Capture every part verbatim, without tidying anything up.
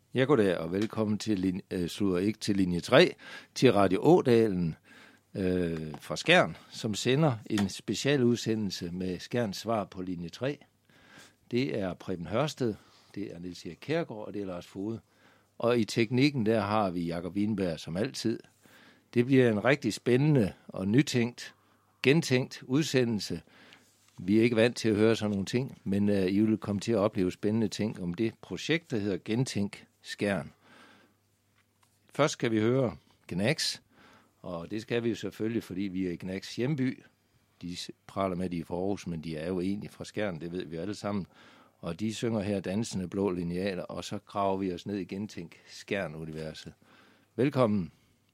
Ja, goddag og velkommen til, lin- øh, slutter ikke til linje tre, til Radio Ådalen øh, fra Skjern, som sender en special udsendelse med Skjerns svar på linje tre. Det er Preben Hørsted, det er Niels Erik Kjærgaard og det er Lars Fode. Og i teknikken der har vi Jakob Wienberg som altid. Det bliver en rigtig spændende og nytænkt, gentænkt udsendelse. Vi er ikke vant til at høre sådan nogle ting, men øh, I vil komme til at opleve spændende ting om det projekt, der hedder Gentænk Skjern. Først skal vi høre Gnags, og det skal vi jo selvfølgelig, fordi vi er i Gnags hjemby. De praler med, at de er fra Aarhus, men de er jo egentlig fra Skjern, det ved vi alle sammen. Og de synger her Dansende Blå Linealer, og så graver vi os ned i Gentænk Skjern-universet. Velkommen.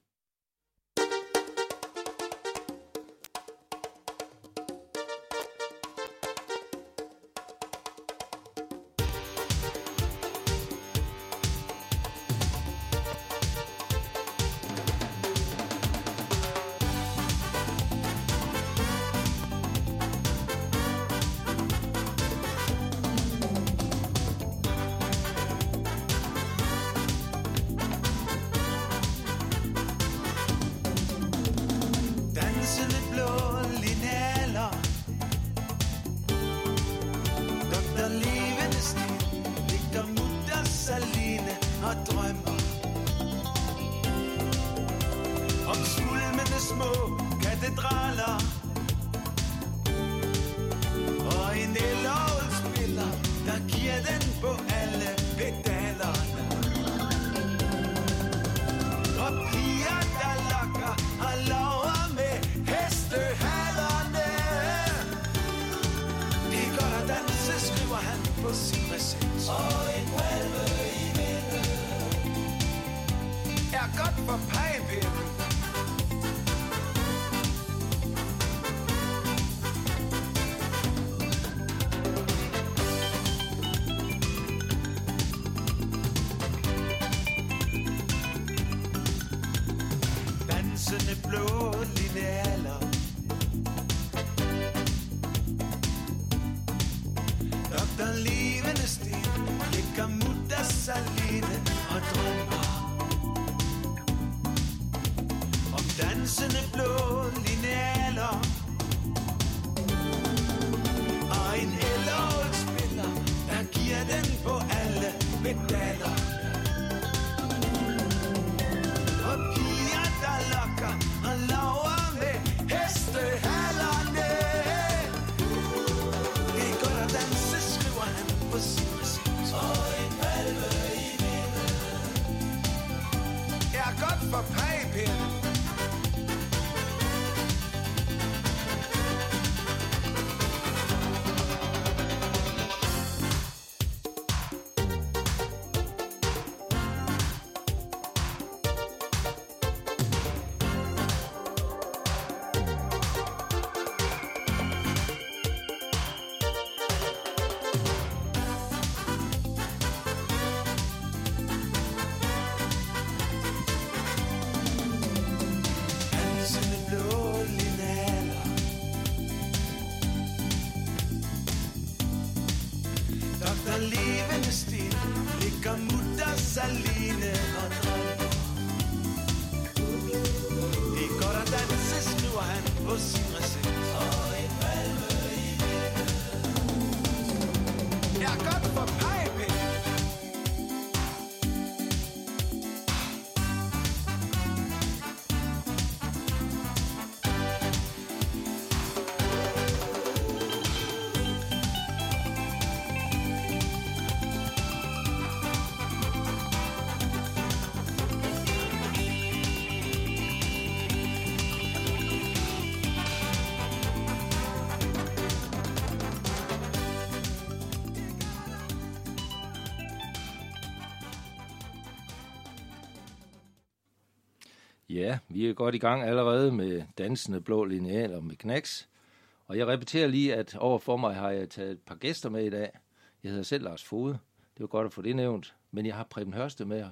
Ja, vi er godt i gang allerede med Dansende Blå Linealer med Gnags. Og jeg repeterer lige, at overfor mig har jeg taget et par gæster med i dag. Jeg hedder selv Lars Fode. Det var godt at få det nævnt. Men jeg har Preben Hørsted med,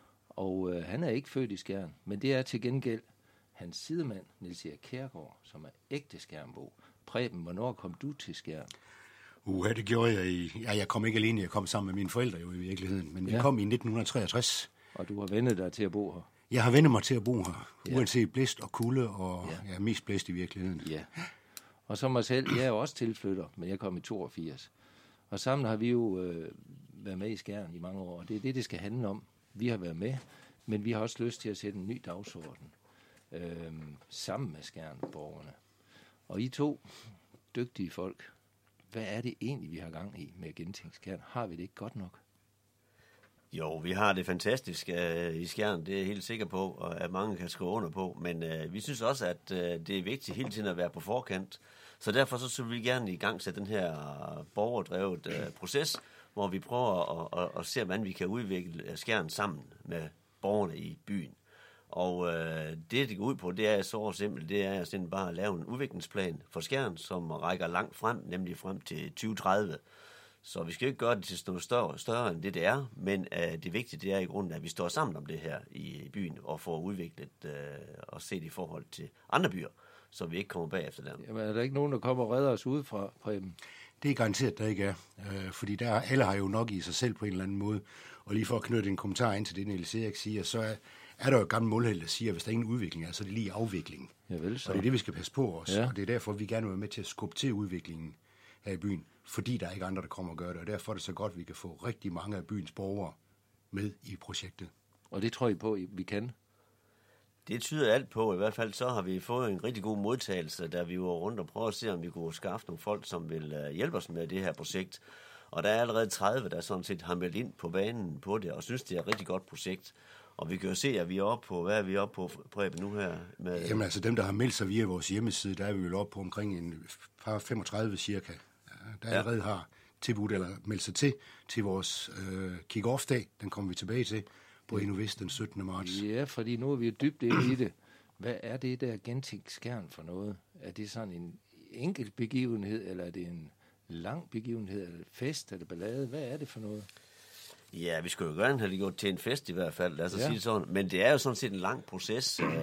og øh, han er ikke født i Skjern. Men det er til gengæld hans sidemand, Niels Erik Kjærgaard, som er ægte skjernbo. Preben, hvornår kom du til Skjern? Uha, det gjorde jeg i... Ja, jeg kom ikke alene, jeg kom sammen med mine forældre jo i virkeligheden, men vi ja. kom i nitten treogtres. Og du har vendt dig til at bo her? Jeg har vendt mig til at bo her, ja. uanset blæst og kulde, og ja. Ja, mest blæst i virkeligheden. Ja. Og så mig selv, jeg er jo også tilflytter, men jeg kom i toogfirs. Og sammen har vi jo øh, været med i Skjern i mange år, og det er det, det skal handle om. Vi har været med, men vi har også lyst til at sætte en ny dagsorden øh, sammen med Skjern-borgerne. Og I to dygtige folk, hvad er det egentlig, vi har gang i med at gentænke Skjern? Har vi det ikke godt nok? Jo, vi har det fantastisk uh, i Skjern, det er jeg helt sikker på, og at mange kan skrive under på, men uh, vi synes også, at uh, det er vigtigt hele tiden at være på forkant. Så derfor så vil vi gerne i gang sætte den her borgerdrevet uh, proces, hvor vi prøver at, at, at se, hvordan vi kan udvikle Skjern sammen med borgerne i byen. Og øh, det, det går ud på, det er så simpelt, det er simpelthen bare at lave en udviklingsplan for Skjern, som rækker langt frem, nemlig frem til tyve tredive. Så vi skal ikke gøre det til noget større, større end det, det er, men øh, det vigtige det er i grunden, at vi står sammen om det her i, i byen, og får udviklet øh, og set i forhold til andre byer, så vi ikke kommer bagefter dem. Jamen, er der ikke nogen, der kommer og redder os udefra, Preben? Det er garanteret, der ikke er, øh, fordi der, alle har jo nok i sig selv på en eller anden måde. Og lige for at knytte en kommentar ind til det, Niels Erik siger, så er, er der jo et gammelt målheld, der siger, at hvis der ingen udvikling er, så er det lige afvikling. Ja, vel så. Og det er det, vi skal passe på os, ja. Og det er derfor, vi gerne vil være med til at skubbe til udviklingen her i byen, fordi der er ikke andre, der kommer og gør det, og derfor er det så godt, at vi kan få rigtig mange af byens borgere med i projektet. Og det tror I på, vi kan? Det tyder alt på, i hvert fald så har vi fået en rigtig god modtagelse, da vi var rundt og prøvede at se, om vi kunne skaffe nogle folk, som vil hjælpe os med det her projekt. Og der er allerede tredive, der sådan set har meldt ind på banen på det, og synes, det er et rigtig godt projekt. Og vi kan jo se, at vi er oppe på, hvad er vi oppe på, Preben, nu her? Med... Jamen altså dem, der har meldt sig via vores hjemmeside, der er vi jo oppe på omkring en par femogtredive cirka, der ja. allerede har tilbudt eller meldt sig til, til vores øh, kick-off-dag. Den kommer vi tilbage til på Innovest den syttende marts. Ja, fordi nu er vi jo dybt inde i det. Hvad er det der gentænkt Skjern for noget? Er det sådan en enkelt begivenhed, eller er det en lang begivenhed, eller fest, eller ballade? Hvad er det for noget? Ja, vi skulle jo gerne have det gjort til en fest i hvert fald, lad os ja. sige det sådan. Men det er jo sådan set en lang proces øh,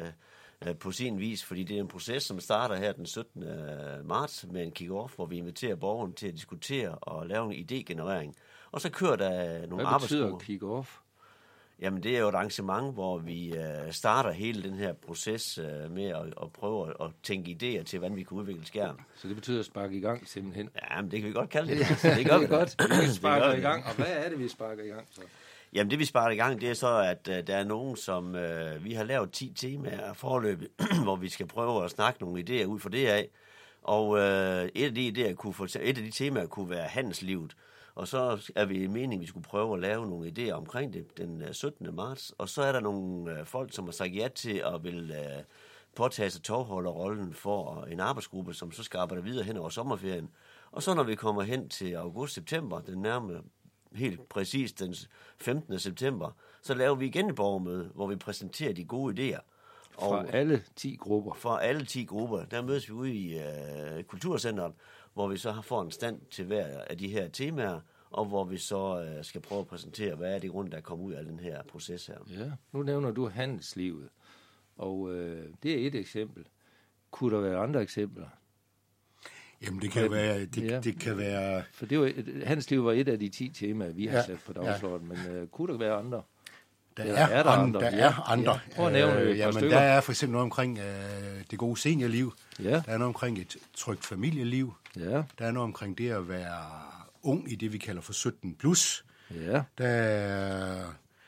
øh, på sin vis, fordi det er en proces, som starter her den syttende marts med en kick-off, hvor vi inviterer borgerne til at diskutere og lave en idégenerering. Og så kører der nogle arbejdsgrupper. Hvad betyder kick-off? Jamen, det er jo et arrangement, hvor vi øh, starter hele den her proces øh, med at, at prøve at, at tænke idéer til, hvordan vi kan udvikle Skjern. Så det betyder at sparke i gang simpelthen? Ja, men det kan vi godt kalde det. Så det gør vi godt. Vi sparker i gang. Og hvad er det, vi sparker i gang så? Jamen, det vi sparker i gang, det er så, at uh, der er nogen, som... Uh, vi har lavet ti temaer foreløbet, hvor vi skal prøve at snakke nogle idéer ud for det af. Og uh, et af de idéer kunne for, et af de temaer kunne være handelslivet. Og så er vi i meningen, at vi skulle prøve at lave nogle idéer omkring det den syttende marts. Og så er der nogle uh, folk, som har sagt ja til at vil uh, påtage sig tovholderrollen for en arbejdsgruppe, som så skal arbejde videre hen over sommerferien. Og så når vi kommer hen til august-september, den nærmere helt præcis den femtende september, så laver vi igen et borgermøde, hvor vi præsenterer de gode idéer. Og fra alle ti grupper? Fra alle ti grupper. Der mødes vi ude i uh, Kulturcenteret, hvor vi så har får en stand til hver af de her temaer, og hvor vi så uh, skal prøve at præsentere, hvad er det grund, der er kommet ud af den her proces her. Ja, nu nævner du handelslivet, og øh, det er et eksempel. Kunne der være andre eksempler? Jamen, det kan, være, det, ja. det kan være... For det var, handelslivet var et af de ti temaer, vi har ja. sat på dagsordenen, ja. men øh, kunne der være andre? Der er, er der andre. Der ja. er andre. Ja. Prøv at nævne øh, et jamen, stykker. Der er for eksempel noget omkring øh, det gode seniorliv. Ja. Der er noget omkring et trygt familieliv. Ja. Der er noget omkring det at være ung i det, vi kalder for sytten plus. Ja. Der er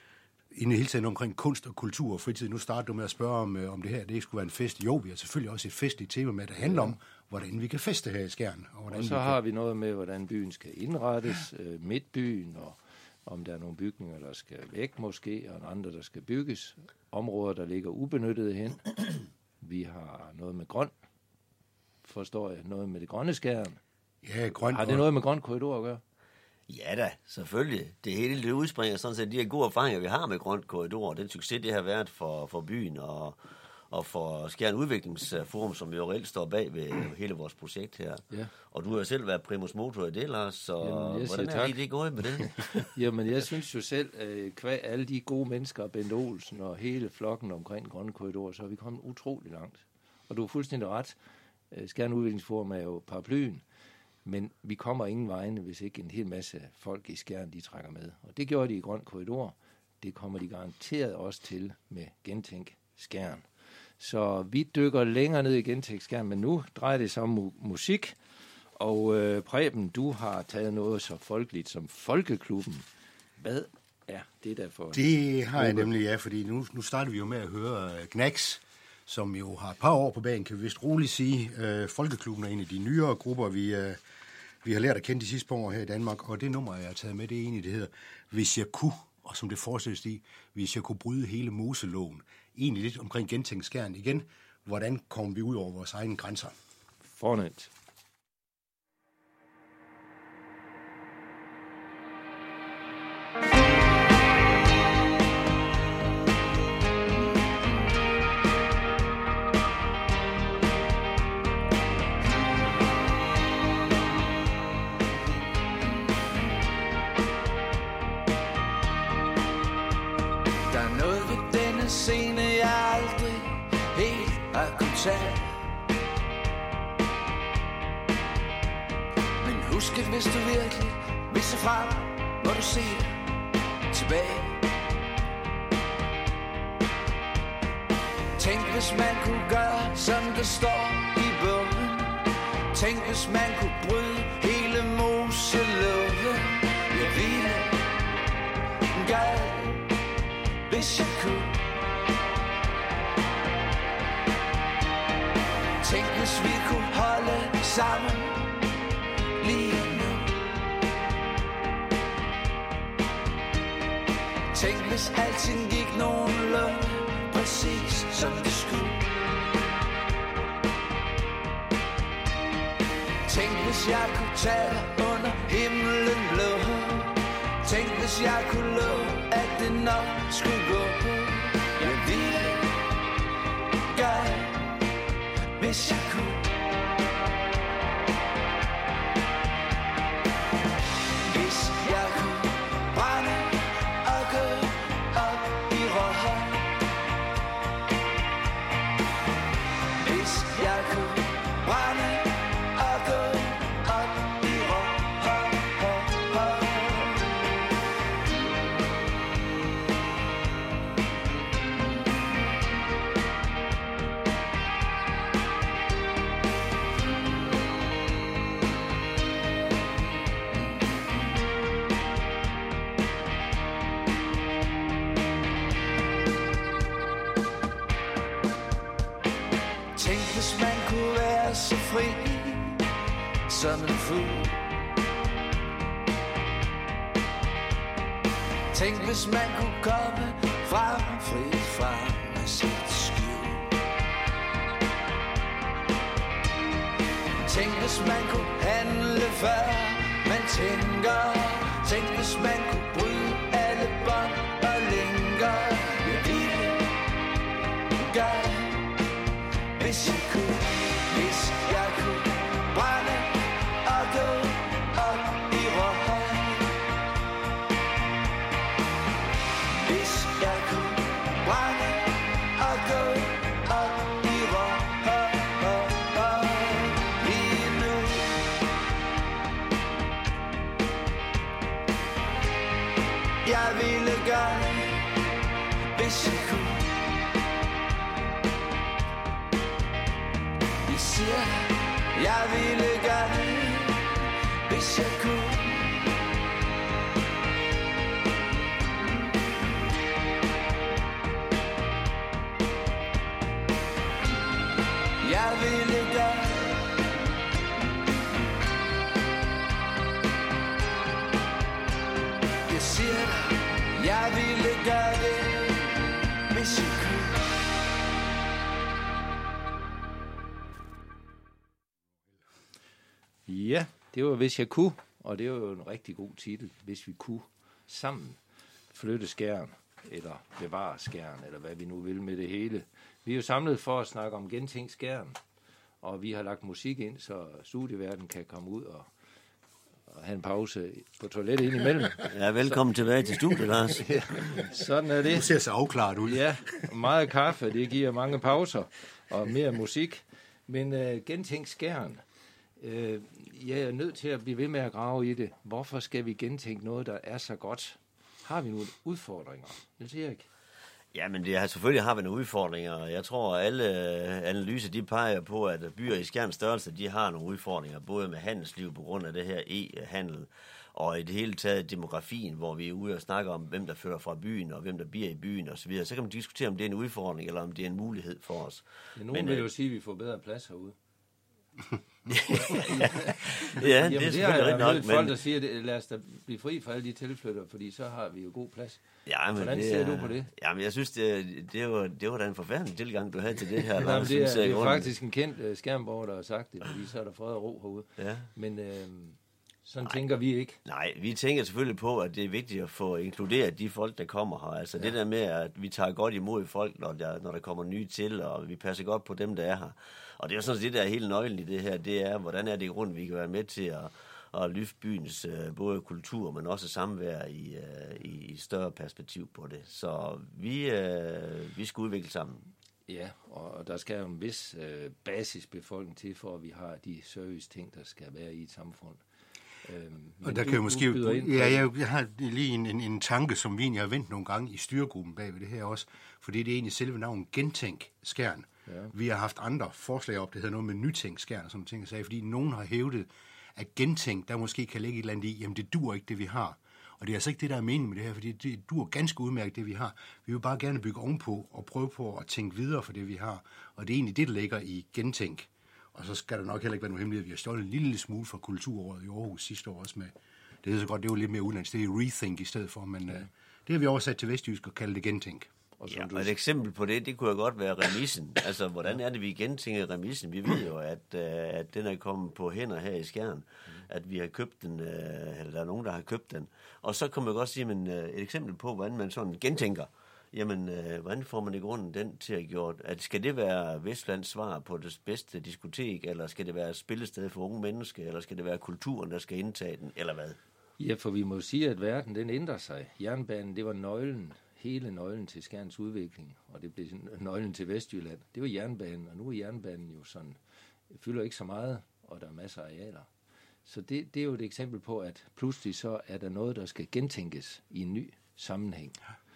i hele tiden omkring kunst og kultur og fritid. Nu starter du med at spørge, om, om det her det ikke skulle være en fest. Jo, vi har selvfølgelig også et festligt tema med, der handler ja. om, hvordan vi kan feste her i Skjern. Og, og så vi har kan... vi noget med, hvordan byen skal indrettes, øh, midtbyen, og om der er nogle bygninger, der skal væk måske, og andre, der skal bygges. Områder, der ligger ubenyttede hen. Vi har noget med grøn, forstår jeg, noget med det grønne Skjern. Ja, grøn. Har det noget med grøn korridor at gøre? Ja da, selvfølgelig. Det hele det udspringer sådan set de her gode erfaringer, vi har med grøn korridor, og den succes, det har været for, for byen og, og for Skjern Udviklingsforum, som jo reelt står bag ved hele vores projekt her. Ja. Og du har jo selv været primus motor i det, Lars, så jamen, hvordan er det, det gået med det? Jamen, jeg synes jo selv, at alle de gode mennesker, Bent Olsen og hele flokken omkring grønne korridor, så har vi kommet utrolig langt. Og du har fuldstændig ret. Skjern Udviklingsforum er jo paraplyen. Men vi kommer ingen vegne, hvis ikke en hel masse folk i Skjern, de trækker med. Og det gjorde de i Grøn Korridor. Det kommer de garanteret også til med Gentænk Skjern. Så vi dykker længere ned i Gentænk Skjern, men nu drejer det sig om mu- musik. Og øh, Preben, du har taget noget så folkeligt som Folkeklubben. Hvad er det der for? Det har jeg nemlig, ja, fordi nu, nu starter vi jo med at høre uh, Gnags, som jo har et par år på banen, kan vi vist roligt sige. Uh, Folkeklubben er en af de nyere grupper, vi, uh, vi har lært at kende de sidste par år her i Danmark, og det nummer, jeg har taget med, det er en, det hedder Hvis jeg kunne, og som det forestilles i, hvis jeg kunne bryde hele Moseloven. Egentlig lidt omkring Gentænk Skjern igen. Hvordan kommer vi ud over vores egne grænser? Fornemt. Men husk, at hvis du virkelig vil se frem, må du se tilbage. Tænk, hvis man kunne gøre, som det står i bogen. Tænk, hvis man kunne bryde hele Moseloven. Jeg ville gøre, hvis jeg kunne. Tænk, hvis vi kunne holde sammen lige nu. Tænk, hvis alting gik nogenlunde præcis som det skulle. Tænk, hvis jeg kunne tage dig under himlen blå. Tænk, hvis jeg kunne love, at det nok skulle gå. Jeg ville gøre, hvis jeg kunne. Hvis jeg kunne brænde og gå op i røg. Hvis jeg kunne brænde og gå op i røg. Hvis man kunne være så fri som en fugl. Tænk, hvis man kunne komme frem, fri fra sit skjul. Tænk, hvis man kunne handle før man tænker. Tænk, hvis man kunne bryde alle bånd og lænker. Jeg ville gøre, hvis jeg kunne, hvis jeg kunne brænde og gå op i røg. Hvis jeg kunne brænde og gå op i røg. Lige nu. Jeg ville gøre, hvis jeg kunne. Siger, jeg ville gøre det, hvis jeg kunne. Jeg ville gøre det. Jeg siger, jeg ville gøre det, hvis jeg kunne. Ja, det var Hvis jeg kunne, og det var jo en rigtig god titel, Hvis vi kunne sammen flytte Skjern, eller bevare Skjern, eller hvad vi nu vil med det hele. Vi er jo samlet for at snakke om Gentænk Skjern, og vi har lagt musik ind, så studieverden kan komme ud og, og have en pause på toilettet ind imellem. Ja, velkommen så, tilbage til studiet, Lars. Ja, sådan er det. Du ser så afklaret ud. Ja, meget kaffe, det giver mange pauser, og mere musik. Men uh, Gentænk Skjern, Øh, jeg er nødt til at blive ved med at grave i det. Hvorfor skal vi gentænke noget, der er så godt? Har vi nogle udfordringer? Det siger jeg ikke. Ja, men det er, selvfølgelig har vi nogle udfordringer. Jeg tror, at alle analyser de peger på, at byer i Skjerns størrelse, de har nogle udfordringer, både med handelsliv på grund af det her e-handel, og i det hele taget demografien, hvor vi er ude og snakker om, hvem der flytter fra byen, og hvem der bliver i byen osv. Så kan man diskutere, om det er en udfordring, eller om det er en mulighed for os. Ja, nogen vil jo sige, at vi får bedre plads herude. ja, Jamen, det er det er selvfølgelig nok. Folk, der siger, at lad os da blive fri for alle de tilflyttere, fordi så har vi jo god plads. Ja, men Hvordan det ser er, du på det? Jamen, jeg synes, det, det, var, det var da en forfærdelig tilgang, du havde til det her. Jamen, Lars, det er, synes jeg, det er grunden. faktisk en kendt uh, skærmborger, der har sagt det, fordi så er der fred og ro herude. Ja. Men øh, sådan Nej. tænker vi ikke. Nej, vi tænker selvfølgelig på, at det er vigtigt at få inkluderet de folk, der kommer her. Altså ja. Det der med, at vi tager godt imod folk, når der, når der kommer nye til, og vi passer godt på dem, der er her. Og det er jo sådan, det der er hele nøglen i det her, det er, hvordan er det i grunden, vi kan være med til at, at løfte byens uh, både kultur, men også samvær i, uh, i, i større perspektiv på det. Så vi, uh, vi skal udvikle sammen. Ja, og der skal jo en vis øh, basisbefolkning til, for at vi har de service-ting, der skal være i et samfund. Øhm, og der du, kan jeg måske... Ind ja, jeg, jeg har lige en, en, en tanke, som vi egentlig har vendt nogle gange i styregruppen bag ved det her også, fordi det er egentlig selve navnet Gentænk Skjern. Ja. Vi har haft andre forslag op, det hedder noget med Nytænk Skjern og sådan ting, sagde, fordi nogen har hævdet, at gentænk, der måske kan ligge et eller andet i, jamen det dur ikke det, vi har. Og det er altså ikke det, der er meningen med det her, fordi det dur ganske udmærket, det vi har. Vi vil bare gerne bygge ovenpå og prøve på at tænke videre for det, vi har. Og det er egentlig det, der ligger i gentænk. Og så skal der nok heller ikke være nogen hemmelighed, at vi har stjålet en lille smule fra kulturåret i Aarhus sidste år også med. Det er så godt, det var lidt mere udenlands. Det er rethink i stedet for, men ja. uh, det har vi oversat til vestjysk og kaldt det gentænk. Og, ja, og et eksempel på det, det kunne jo godt være remissen. Altså, hvordan er det, vi gentænker remissen? Vi ved jo, at, uh, at den er kommet på hænder her i Skjern. At vi har købt den, uh, eller der er nogen, der har købt den. Og så kan man godt sige, men, uh, et eksempel på, hvordan man sådan gentænker. Jamen, øh, hvordan får man i grunden den til at gjort? At skal det være Vestlands svar på det bedste diskotek, eller skal det være et spillested for unge mennesker, eller skal det være kulturen, der skal indtage den, eller hvad? Ja, for vi må sige, at verden den ændrer sig. Jernbanen, det var nøglen, hele nøglen til Skjerns udvikling, og det blev nøglen til Vestjylland. Det var jernbanen, og nu er jernbanen jo sådan, fylder ikke så meget, og der er masser af arealer. Så det, det er jo et eksempel på, at pludselig så er der noget, der skal gentænkes i en ny sammenhæng.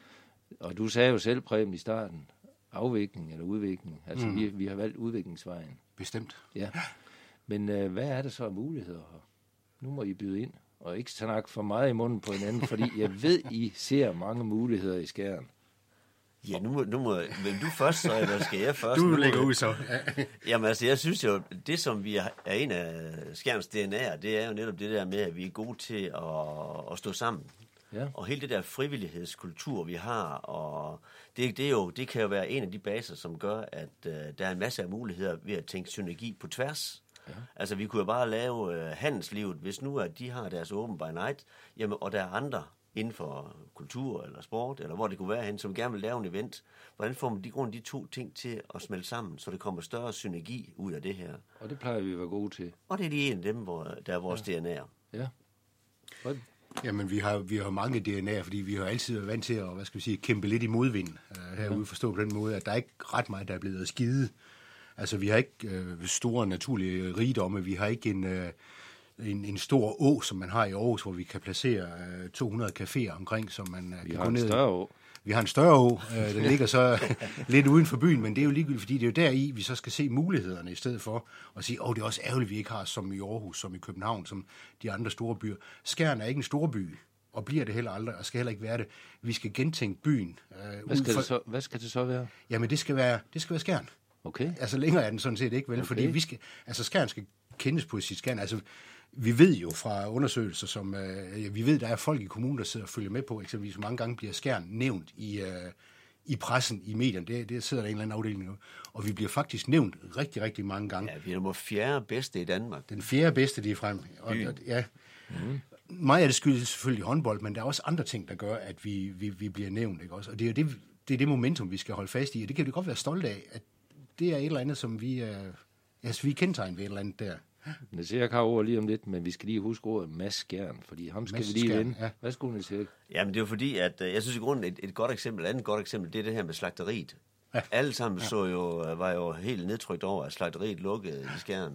Og du sagde jo selv, Preben, i starten, afvikling eller udvikling. Altså, mm. vi, vi har valgt udviklingsvejen. Bestemt. Ja. Men øh, hvad er der så af muligheder her? Nu må I byde ind, og ikke snakke for meget i munden på hinanden, fordi jeg ved, I ser mange muligheder i Skjern. Ja, nu må, nu må men du først, så eller skal jeg først? Du lægger ud så. Jamen altså, jeg synes jo, det som vi er en af Skjerns D N A'er, det er jo netop det der med, at vi er gode til at, at stå sammen. Ja. Og hele det der frivillighedskultur, vi har, og det, det, er jo, det kan jo være en af de baser, som gør, at uh, der er en masse af muligheder ved at tænke synergi på tværs. Ja. Altså, vi kunne jo bare lave uh, handelslivet, hvis nu at de har deres open by night, jamen, og der er andre inden for kultur eller sport, eller hvor det kunne være hen, som gerne vil lave en event. Hvordan får man de, grund, de to ting til at smelte sammen, så det kommer større synergi ud af det her? Og det plejer vi at være gode til. Og det er lige en af dem, hvor der er vores ja. D N A'er. Ja. Jamen, vi har, vi har mange D N A'er, fordi vi har altid været vant til at, hvad skal vi sige, kæmpe lidt i modvind uh, herude, forstå på den måde, at der er ikke ret meget, der er blevet skide. Altså, vi har ikke uh, store naturlige rigdomme, vi har ikke en, uh, en, en stor å, som man har i Aarhus, hvor vi kan placere uh, to hundrede caféer omkring, som man uh, vi kan har gå ned. Vi har en større å. Vi har en større å, uh, den ligger så lidt uden for byen, men det er jo ligegyldigt, fordi det er jo deri, vi så skal se mulighederne i stedet for at sige, åh, oh, det er også ærgerligt, vi ikke har som i Aarhus, som i København, som de andre store byer. Skjern er ikke en stor by, og bliver det heller aldrig, og skal heller ikke være det. Vi skal gentænke byen. Uh, hvad, skal for... det så, hvad skal det så være? Jamen, det skal være, det skal være Skjern. Okay. Altså, længere er den sådan set ikke, vel? Okay. Fordi vi skal, altså, Skjern skal kendes på sit Skjern. Altså, vi ved jo fra undersøgelser, som øh, vi ved, der er folk i kommunen, der sidder og følger med på, eksempelvis mange gange bliver Skjern nævnt i, øh, i pressen, i medierne. Det, det sidder der en eller anden afdeling nu. Og vi bliver faktisk nævnt rigtig, rigtig mange gange. Ja, vi er nummer fjerde bedste i Danmark. Den fjerde bedste, de er frem. Og, og, ja. Mm. Meget af det skyldes selvfølgelig håndbold, men der er også andre ting, der gør, at vi, vi, vi bliver nævnt. Ikke også? Og det er jo det, det, er det momentum, vi skal holde fast i. Og det kan vi godt være stolte af, at det er et eller andet, som vi er, altså, vi er kendetegnet ved et eller andet der. Niels Erik har ord lige om lidt, men vi skal lige huske ordet Mads Skjern, fordi ham skal Mads vi lige vinde. Ja. Hvad skulle Niels Erik? Jamen det er jo fordi, at jeg synes i grunden, et, et godt eksempel, et andet godt eksempel, det er det her med slagteriet. Ja. Alle sammen ja. så jo, var jo helt nedtrykt over, at slagteriet lukkede i Skjern.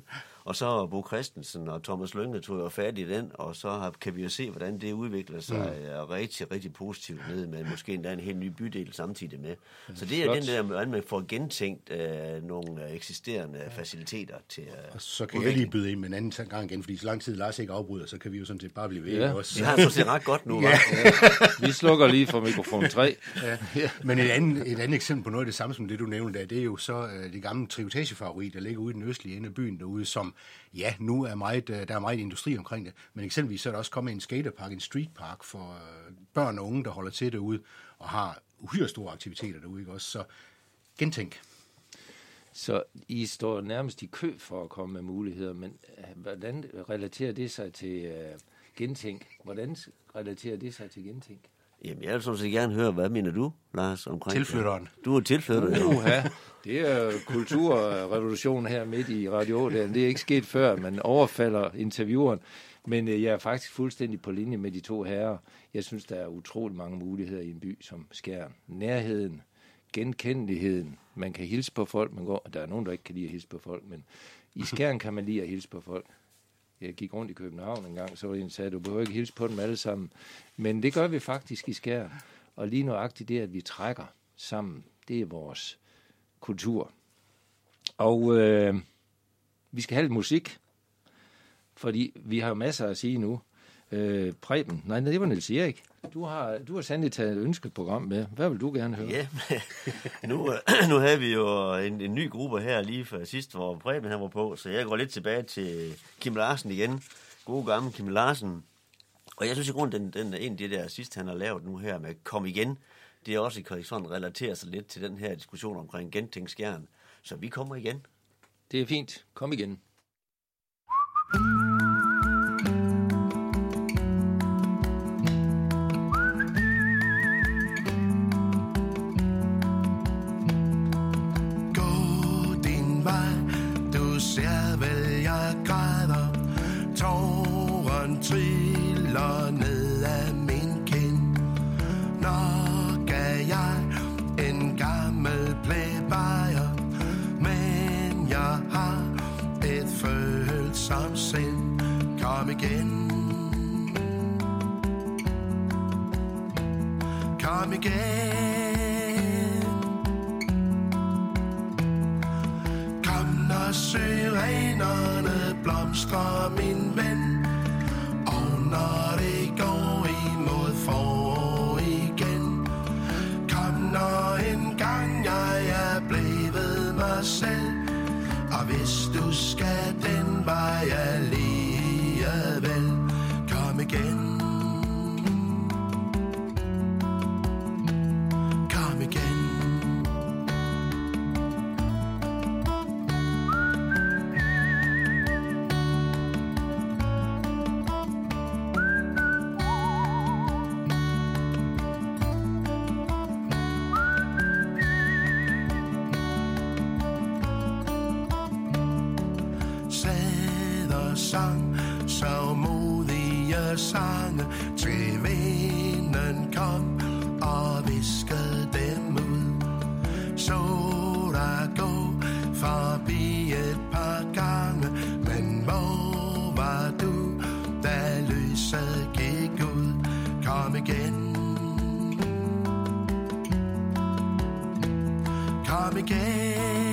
Og så Bo Christensen og Thomas Lynge tog jo fat i den, og så har, kan vi jo se, hvordan det udvikler sig mm. rigtig, rigtig positivt ned med måske endda en helt ny bydel samtidig med. Så det er Flot. Den der, hvordan man får gentænkt øh, nogle eksisterende ja. faciliteter til øh, Og så kan udvikling. Jeg lige byde ind med en anden gang igen, fordi så lang tid Lars ikke afbryder, så kan vi jo sådan set bare blive ved. Ja. Også. Vi har så set ret godt nu. ja. Ja. Vi slukker lige for mikrofon tre. Ja. Ja. Men et andet, et andet eksempel på noget af det samme som det, du nævnte der, det er jo så øh, det gamle Tributagefavorit, der ligger ude i den østlige ende af byen derude, som, ja, nu er meget, øh, der er meget industri omkring det, men eksempelvis så er der også kommet en skaterpark, en streetpark for øh, børn og unge, der holder til derude, og har uhyre store aktiviteter derude, ikke også? Så gentænk. Så I står nærmest i kø for at komme med muligheder, men hvordan relaterer det sig til uh, gentænk? Hvordan relaterer det sig til gentænk? Jamen, jeg vil sådan set gerne høre, hvad mener du, Lars, omkring tilflytteren. Det? Du er tilflytter. Uha, det er kulturrevolution her midt i Radio otte. Det er ikke sket før, man overfalder intervieweren. Men uh, jeg er faktisk fuldstændig på linje med de to herrer. Jeg synes, der er utrolig mange muligheder i en by som Skjern. Nærheden, genkendeligheden. Man kan hilse på folk. Man går, der er nogen, der ikke kan lide at hilse på folk, men i Skjern kan man lide at hilse på folk. Jeg gik rundt i København en gang, så var det en, der sagde, du behøver ikke hilse på dem alle sammen. Men det gør vi faktisk i Skjern. Og lige nøjagtigt det, at vi trækker sammen, det er vores kultur. Og øh, vi skal have lidt musik, fordi vi har masser at sige nu. Øh, Preben, nej, det var Niels Erik. Du har, du har sandelig taget et ønskeprogram med. Hvad vil du gerne høre? Ja, nu, nu havde vi jo en, en ny gruppe her lige før sidst, hvor Preben han var på, så jeg går lidt tilbage til Kim Larsen igen. God gammel Kim Larsen. Og jeg synes i grunden, den, den en af de der sidste, han har lavet nu her med Kom igen, det er også kan sådan relaterer sig lidt til den her diskussion omkring gentænk Skjern. Så vi kommer igen. Det er fint. Kom igen. Ser vel, jeg græder, tåren triller ned af min kind. Nok er jeg en gammel plebejer, men jeg har et følsomt sind. Kom igen, kom igen. Syrenerne blomstrer, min ven, og når det går imod forår igen, kom når en gang jeg er blevet mig selv, og hvis du skal den vej alligevel, kom igen. Kom igen. Sang, så modige sange til vinden kom og viskede dem ud. Så der gå forbi et par gange, men hvor var du, da lyset gik ud? Kom igen, kom igen.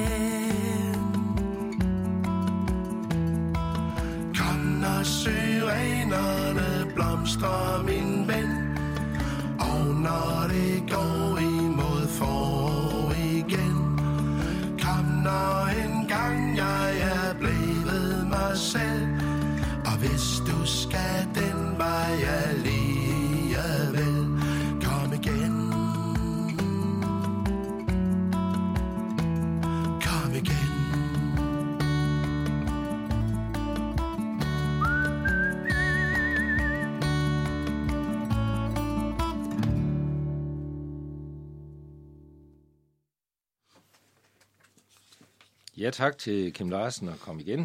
Syrenerne blomstrer, min ven, og når det går imod forår igen, kom når en gang jeg er blevet mig selv, og hvis du skal den vej alligevel, kom igen. Kom igen. Ja, tak til Kim Larsen og Kom igen.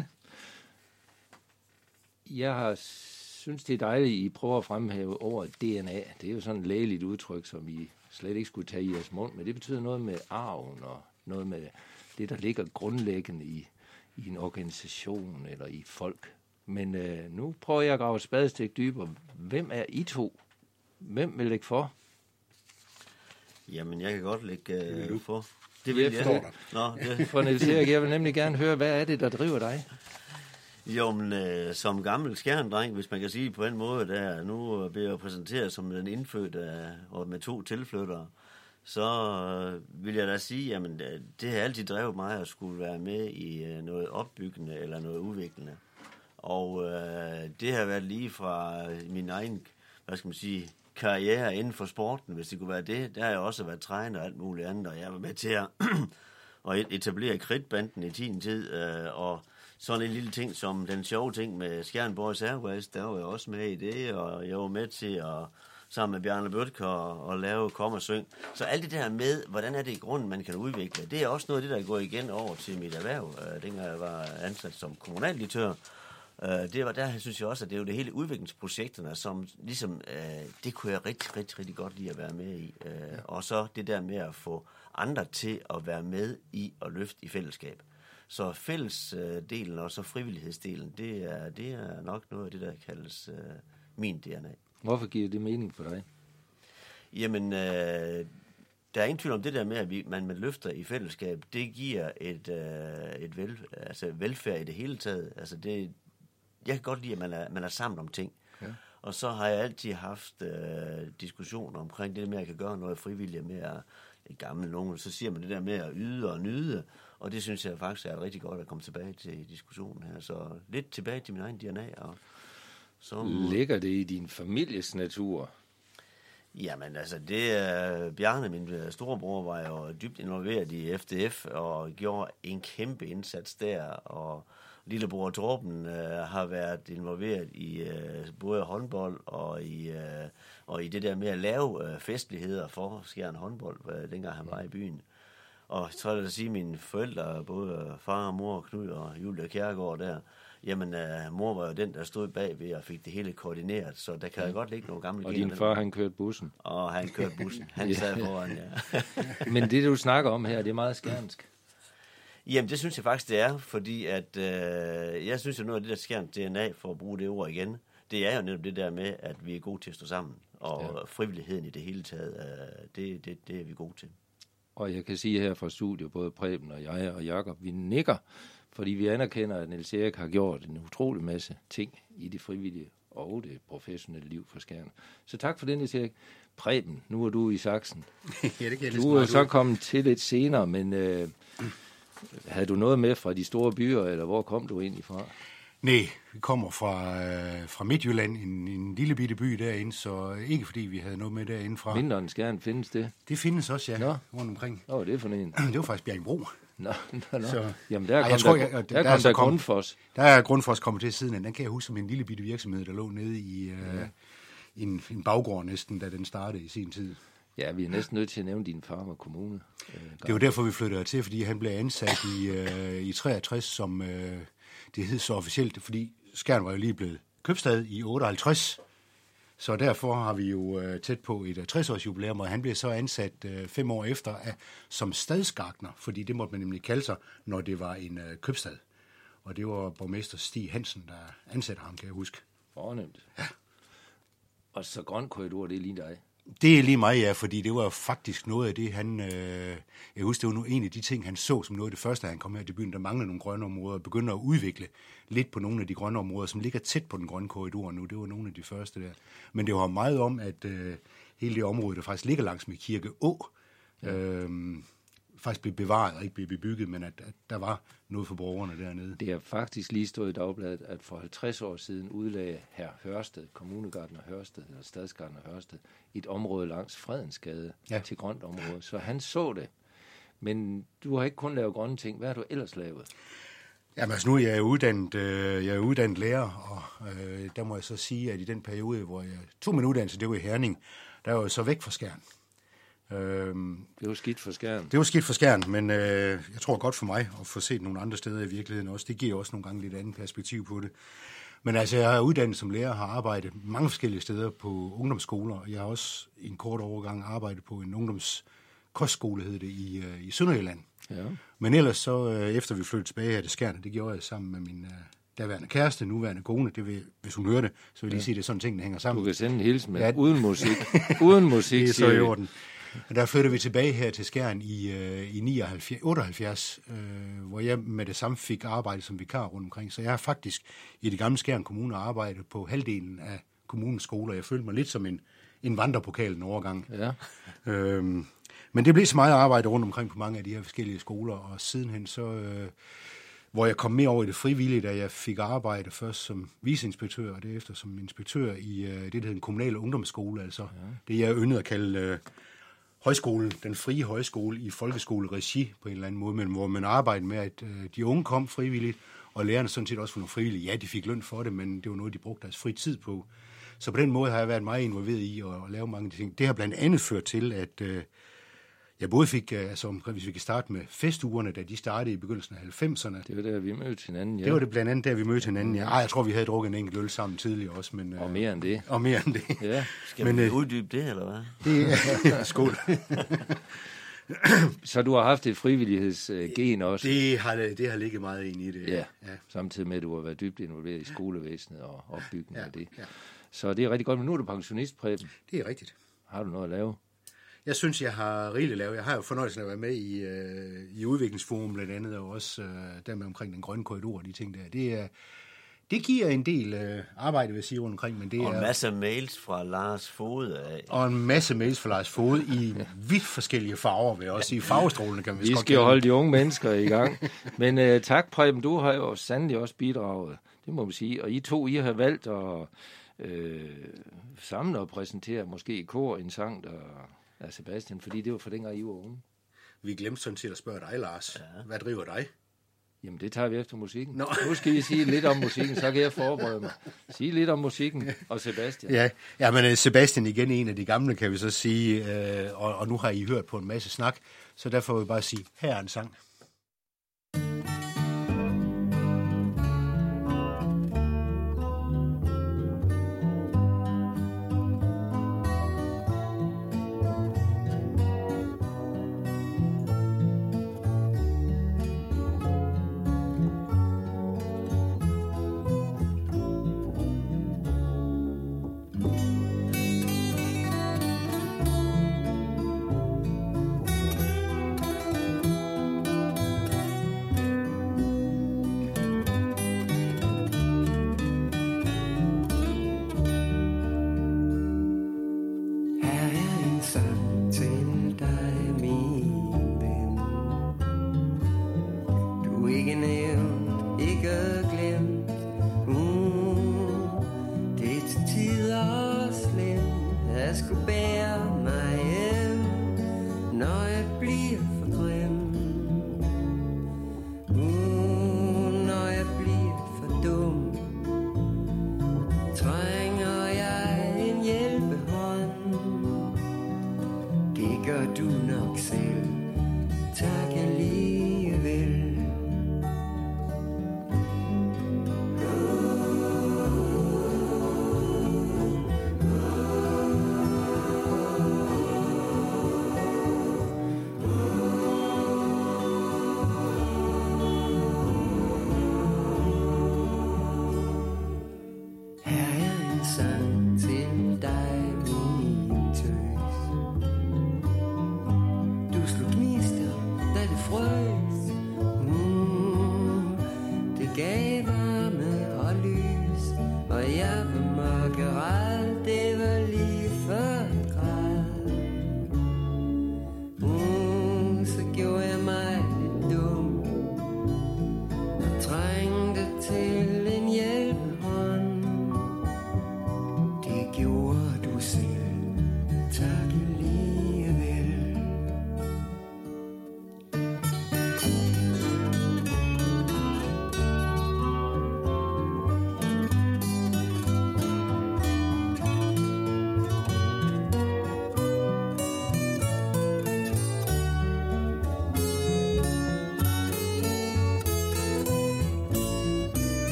Jeg har synes, det er dejligt, I prøver at fremhæve ordet D N A. Det er jo sådan et lægeligt udtryk, som I slet ikke skulle tage i jeres mund, men det betyder noget med arven og noget med det, der ligger grundlæggende i, i en organisation eller i folk. Men øh, nu prøver jeg at grave et spadestik dybere. Hvem er I to? Hvem vil lægge for? Jamen, jeg kan godt lægge øh, du. for. Det vil Jeg jeg. Nå, det. For Niels Erik, jeg vil nemlig gerne høre, hvad er det, der driver dig? Jo, men øh, som gammel skærendreng, hvis man kan sige på en måde, der nu bliver jeg præsenteret som den indfødte og med to tilflyttere, så øh, vil jeg da sige, jamen det har altid drevet mig at skulle være med i øh, noget opbyggende eller noget udviklende. Og øh, det har været lige fra min egen, hvad skal man sige, karriere inden for sporten, hvis det kunne være det. Der har jeg også været træner og alt muligt andet, og jeg var med til at, at etablere kridtbanden i tin tid, øh, og sådan en lille ting som den sjove ting med Skjern Boys Airways, der var jeg også med i det, og jeg var med til at sammen med Bjarne Bøtker og lave Kom og Syng. Så alt det der med, hvordan er det i grunden, man kan udvikle, det er også noget af det, der går igen over til mit erhverv, øh, dengang jeg var ansat som kommunaldirektør. Øh, det var der, synes jeg også, at det er jo det hele udviklingsprojekterne, som ligesom, øh, det kunne jeg rigtig, rigtig, rigtig godt lide at være med i. Øh, ja. Og så det der med at få andre til at være med i og løfte i fællesskab. Så fællesdelen og så frivillighedsdelen, det er, det er nok noget af det, der kaldes øh, min D N A. Hvorfor giver det mening for dig? Jamen, øh, der er ingen tvivl om det der med, at vi, man med løfter i fællesskab, det giver et, øh, et vel, altså velfærd i det hele taget. Altså det, jeg kan godt lide, at man er, man er sammen om ting. Ja. Og så har jeg altid haft øh, diskussioner omkring det med, at jeg kan gøre noget frivilligt med at et gammelt nogen, så siger man det der med at yde og nyde, og det synes jeg faktisk er rigtig godt at komme tilbage til diskussionen her. Så lidt tilbage til min egen D N A. Og så ligger det i din families natur? Jamen altså, det er Bjarne, min storebror, var jo dybt involveret i F D F og gjorde en kæmpe indsats der, og lillebror Torben øh, har været involveret i øh, både håndbold og i, øh, og i det der med at lave øh, festligheder for Skjern håndbold, øh, dengang han var i byen. Og så vil jeg sige, at mine forældre, både far og mor, Knud og Julia Kjærgaard der, jamen øh, mor var jo den, der stod bagved og fik det hele koordineret, så der kan jeg godt ligge nogle gamle gener. Og din far, han kørte bussen? Og han kørte bussen. Han sad foran, ja. Men det, du snakker om her, det er meget skjernsk. Jamen, det synes jeg faktisk, det er, fordi at, øh, jeg synes jo noget af det der Skjern D N A, for at bruge det ord igen, det er jo netop det der med, at vi er gode til at stå sammen, og ja. Frivilligheden i det hele taget, øh, det, det, det er vi gode til. Og jeg kan sige her fra studiet, både Preben og jeg og Jakob, vi nikker, fordi vi anerkender, at Niels Erik har gjort en utrolig masse ting i det frivillige og det professionelle liv for Skjern. Så tak for det, Niels Erik. Preben, nu er du i saksen. Ja, det kan du er så kommet til lidt senere, men øh, havde du noget med fra de store byer, eller hvor kom du egentlig fra? Nej, vi kommer fra, øh, fra Midtjylland, en, en lille bitte by derinde, så ikke fordi vi havde noget med derinde fra. Mindre end Skjern, findes det? Det findes også, ja, Nå. rundt omkring. Nå, det er for en. Det var faktisk Bjerringbro. Nå, nå, nå. Så, jamen, der ej, kom tror, der, jeg, der, der, der, kom der kom, Grundfos. Der er Grundfos kommet til siden, den kan jeg huske som en lille bitte virksomhed, der lå nede i øh, en, en baggård næsten, da den startede i sin tid. Ja, vi er næsten nødt til at nævne din far og kommune. Øh, det var derfor, vi flyttede til, fordi han blev ansat i, øh, i treogtres, som øh, det hed så officielt, fordi Skjern var jo lige blevet købstad i otteoghalvtreds. Så derfor har vi jo øh, tæt på et tres-års jubilæum, og han blev så ansat øh, fem år efter af, som stadsgartner, fordi det måtte man nemlig kalde sig, når det var en øh, købstad. Og det var borgmester Stig Hansen, der ansatte ham, kan jeg huske. Fornemt. Ja. Og så grøn korridor, det er lige dig. Det er lige mig, ja, fordi det var faktisk noget af det, han... Øh, jeg husker, det var en af de ting, han så som noget af det første, han kom her til byen, der manglede nogle grønne områder, og begyndte at udvikle lidt på nogle af de grønne områder, som ligger tæt på den grønne korridor nu. Det var nogle af de første der. Men det var meget om, at øh, hele det område, der faktisk ligger langs med Kirke Å, øh, faktisk blev bevaret og ikke blev bebygget, men at, at der var noget for borgerne dernede. Det har faktisk lige stået i dagbladet, at for halvtreds år siden udlagde herr Hørsted, kommunegartner Hørsted, eller stadsgartner Hørsted, et område langs Fredensgade ja. til grønt område. Så han så det. Men du har ikke kun lavet grønne ting. Hvad har du ellers lavet? Jamen altså nu er jeg uddannet, øh, jeg er uddannet lærer, og øh, der må jeg så sige, at i den periode, hvor jeg tog min uddannelse, det var i Herning, der var jeg så væk fra Skjern. Øhm, det var skidt for Skjern. Det var skidt for Skjern, men øh, jeg tror godt for mig at få set nogle andre steder i virkeligheden også. Det giver også nogle gange lidt andet perspektiv på det. Men altså, jeg er uddannet som lærer, har arbejdet mange forskellige steder på ungdomsskoler, og jeg har også i en kort overgang arbejdet på en ungdoms kostskole, hed det, i, øh, i Sønderjylland. Ja. Men ellers så, øh, efter vi flyttede tilbage her til Skjern, det gjorde jeg sammen med min øh, daværende kæreste, nuværende kone, det vil, hvis hun hører det, så vil jeg lige sige, at det er sådan ting, der hænger sammen. Du kan sende en hilsen med, Ja. uden musik. Uden musik, Det er så siger i vi. orden. Og der flyttede vi tilbage her til Skjern i, øh, i nioghalvfjerds, otteoghalvfjerds, øh, hvor jeg med det samme fik arbejde som vikar rundt omkring. Så jeg har faktisk i det gamle Skjern Kommune arbejdet på halvdelen af kommunens skoler. Jeg følte mig lidt som en, en vandrepokal en overgang. Ja. Øhm, men det blev så meget arbejde rundt omkring på mange af de her forskellige skoler, og sidenhen så, øh, hvor jeg kom mere over i det frivillige, da jeg fik arbejde først som viceinspektør, og derefter som inspektør i øh, det, der hedder en kommunal ungdomsskole, altså ja. Det, jeg yndede at kalde øh, højskolen, den frie højskole i folkeskoleregi på en eller anden måde, men hvor man arbejdede med, at øh, de unge kom frivilligt, og lærerne sådan set også for nogle frivillige. Ja, de fik løn for det, men det var noget, de brugte deres fri tid på. Så på den måde har jeg været meget involveret i at, at lave mange ting. Det har blandt andet ført til, at øh, jeg både fik, øh, altså hvis vi kan starte med festugerne, da de startede i begyndelsen af halvfemserne. Det var der, vi mødte hinanden, ja. Det var det blandt andet, der vi mødte hinanden. Ja. Ej, jeg tror, vi havde drukket en enkelt øl sammen tidligere også. Men, øh, Og mere end det. Og mere end det. Ja. Skal Men, vi øh, uddybe det, eller hvad? Det er skål. Så du har haft et frivillighedsgen også? Det har, det har ligget meget ind i det. Ja, Ja. samtidig med, at du har været dybt involveret i skolevæsenet og opbygningen Ja, af det. ja. Så det er rigtig godt, men nu er du pensionist, Preben. Det er rigtigt. Har du noget at lave? Jeg synes, jeg har rigeligt lavet. Jeg har jo fornøjelsen af at være med i, øh, i udviklingsforum blandt andet, og også øh, dermed omkring den grønne korridor og de ting der. Det, er, det giver en del øh, arbejde, vil jeg sige, rundt omkring, men det Og en er... masse mails fra Lars Fod af. Og en masse mails fra Lars Fod i vidt forskellige farver, vil jeg også sige. Farvestrålene kan vi Vi godt skal jo kalde holde de unge mennesker i gang. Men uh, tak, Preben, du har jo sandelig også bidraget. Det må man sige. Og I to, I har valgt at øh, samle og præsentere måske i kor en sang, der er Sebastian, fordi det var for dengang I var unge. Vi glemte sådan set at spørge dig, Lars. Ja. Hvad driver dig? Jamen, det tager vi efter musikken. Nå. Nu skal I sige lidt om musikken, så kan jeg forberede mig. Sige lidt om musikken og Sebastian. Ja, ja, men Sebastian igen en af de gamle, kan vi så sige, øh, og, og nu har I hørt på en masse snak, så derfor vil jeg bare sige, her er en sang.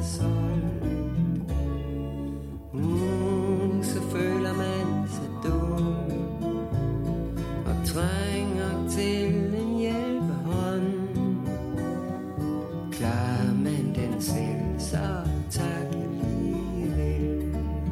parasol. Mm, så føler man sig dum og trænger til en hjælpehånd. Klarer man den selv, så tak alligevel.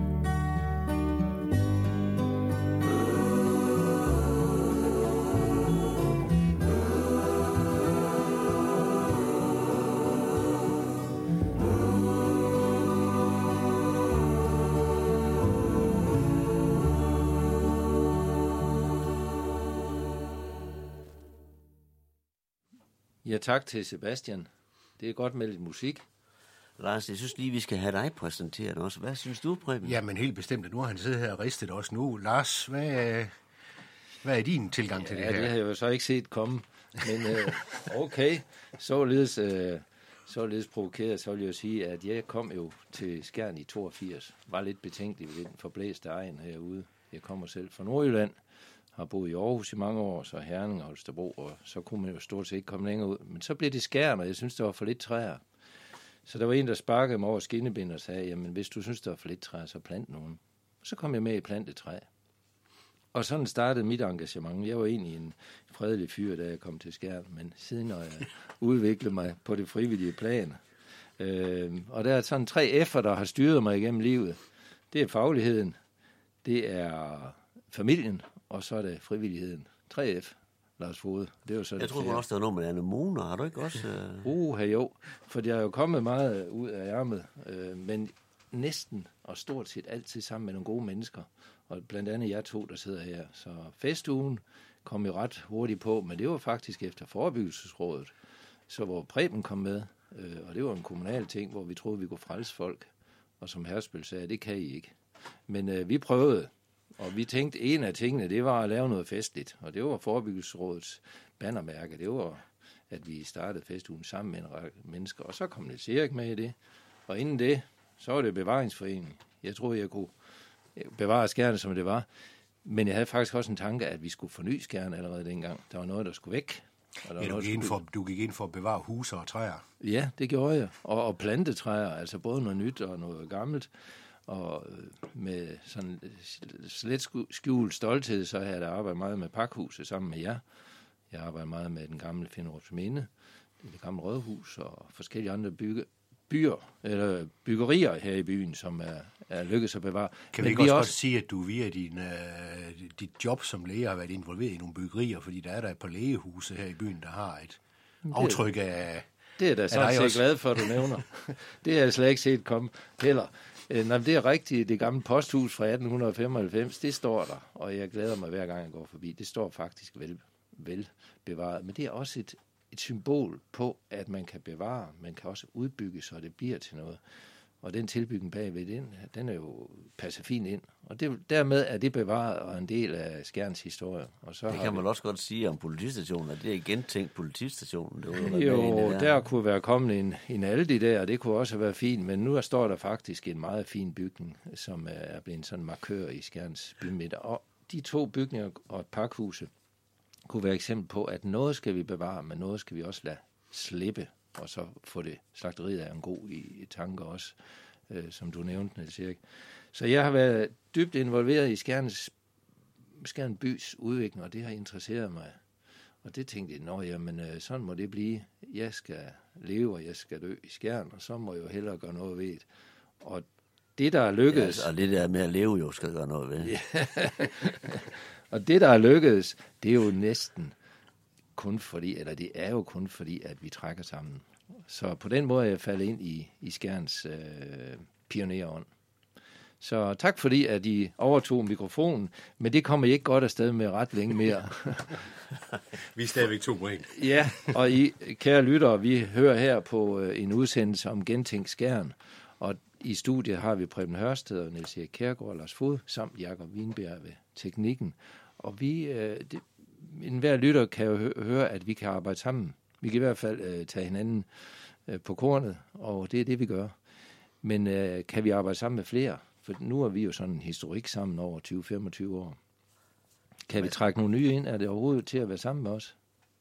Ja, tak til Sebastian. Det er godt med lidt musik. Lars, jeg synes lige, vi skal have dig præsenteret også. Hvad synes du, Preben? Ja, men helt bestemt. Nu har han siddet her og ristet også nu. Lars, hvad er, hvad er din tilgang Ja, til det her? her? Det har jeg jo så ikke set komme. Men øh, okay, således, øh, således provokeret, så vil jeg jo sige, at jeg kom jo til Skjern i toogfirs. Var lidt betænkelig ved den forblæste egen herude. Jeg kommer selv fra Nordjylland. Har boet i Aarhus i mange år, så Herning og Holstebro, og så kunne man jo stort set ikke komme længere ud. Men så blev det Skjern, og jeg synes, der var for lidt træer. Så der var en, der sparkede mig over skinnebind og sagde, jamen hvis du synes, der var for lidt træer, så plant nogen. Så kom jeg med i plantetræ. Og sådan startede mit engagement. Jeg var egentlig en fredelig fyr, da jeg kom til Skjern, men siden når jeg udviklede mig på det frivillige plan. Øh, og der er sådan tre F'er, der har styret mig igennem livet. Det er fagligheden, det er familien, og så er det frivilligheden. tre F, Lars Fode. Det var så jeg det tror også, der var noget med anemoner. Har du ikke også? Uh... Uh, jo. For jeg er jo kommet meget ud af ærmet, øh, men næsten og stort set altid sammen med nogle gode mennesker. Og blandt andet jeg to, der sidder her. Så festugen kom jo ret hurtigt på, men det var faktisk efter forebyggelsesrådet, så hvor Preben kom med, øh, og det var en kommunal ting, hvor vi troede, vi kunne frelse folk. Og som Herspil sagde, det kan I ikke. Men øh, vi prøvede. Og vi tænkte, en af tingene, det var at lave noget festligt. Og det var Forebyggelsesrådets bannermærke. Det var, at vi startede festugen sammen med en række mennesker. Og så kom Niels Erik med i det. Og inden det, så var det bevaringsforeningen. Jeg troede, jeg kunne bevare Skjern, som det var. Men jeg havde faktisk også en tanke, at vi skulle forny Skjern allerede dengang. Der var noget, der skulle væk. Og der Ja, var du, noget, gik ind skulle... for, du gik ind for at bevare huse og træer. Ja, det gjorde jeg. Og, og plantetræer, altså både noget nyt og noget gammelt. Og med sådan slet skjult stolthed, så har jeg da arbejdet meget med Pakhuset sammen med jer. Jeg arbejder meget med den gamle Finderupsminde, det gamle Rådhus og forskellige andre bygge, byer, eller byggerier her i byen, som er, er lykkedes at bevare. Kan vi ikke også, også godt sige, at du via din, uh, dit job som læge har været involveret i nogle byggerier, fordi der er der et par lægehuse her i byen, der har et det, aftryk af... Det er da sådan set glad for, at du nævner. Det har jeg slet ikke set komme heller. Nej, det er rigtigt. Det gamle posthus fra atten femoghalvfems, det står der, og jeg glæder mig hver gang, jeg går forbi. Det står faktisk vel, vel bevaret, men det er også et, et symbol på, at man kan bevare, man kan også udbygge, så det bliver til noget. Og den tilbygning bagved, den, den er jo passer fint ind. Og det, dermed er det bevaret og en del af Skjerns historie. Og så det kan man vi... også godt sige om politistationen, at det er gentænkt politistationen. Det var jo, der. der kunne være kommet en, en Aldi der, og det kunne også være fint, men nu står der faktisk en meget fin bygning, som er blevet sådan en markør i Skjerns bymidter. Og de to bygninger og et pakhuse kunne være eksempel på, at noget skal vi bevare, men noget skal vi også lade slippe, og så få det slagteriet af en god i, i tanker også, øh, som du nævnte, Niels Erik. Så jeg har været dybt involveret i Skjerns, Skjern bys udvikling, og det har interesseret mig. Og det tænkte jeg, nå jamen, sådan må det blive. Jeg skal leve, og jeg skal dø i Skjern, og så må jeg jo hellere gøre noget ved det. Og det, der er lykkedes... Ja, og det der med at leve jo skal gøre noget ved. Ja. Og det, der er lykkedes, det er jo næsten kun fordi, eller det er jo kun fordi, at vi trækker sammen. Så på den måde er jeg faldet ind i, i Skjerns øh, pionerånd. Så tak fordi, at I overtog mikrofonen, men det kommer I ikke godt afsted med ret længe mere. Vi er stadigvæk to point. Ja, og I, kære lyttere, vi hører her på en udsendelse om Gentænk Skjern, og i studiet har vi Preben Hørsted og Niels Erik Kjærgaard og Lars Fod, samt Jakob Wienberg ved teknikken. Og vi, øh, det, enhver lytter kan jo hø- høre, at vi kan arbejde sammen. Vi kan i hvert fald øh, tage hinanden øh, på kornet, og det er det, vi gør. Men øh, kan vi arbejde sammen med flere? For nu er vi jo sådan en historik sammen over tyve til femogtyve år. Kan vi trække nogle nye ind? Er det overhovedet til at være sammen med os?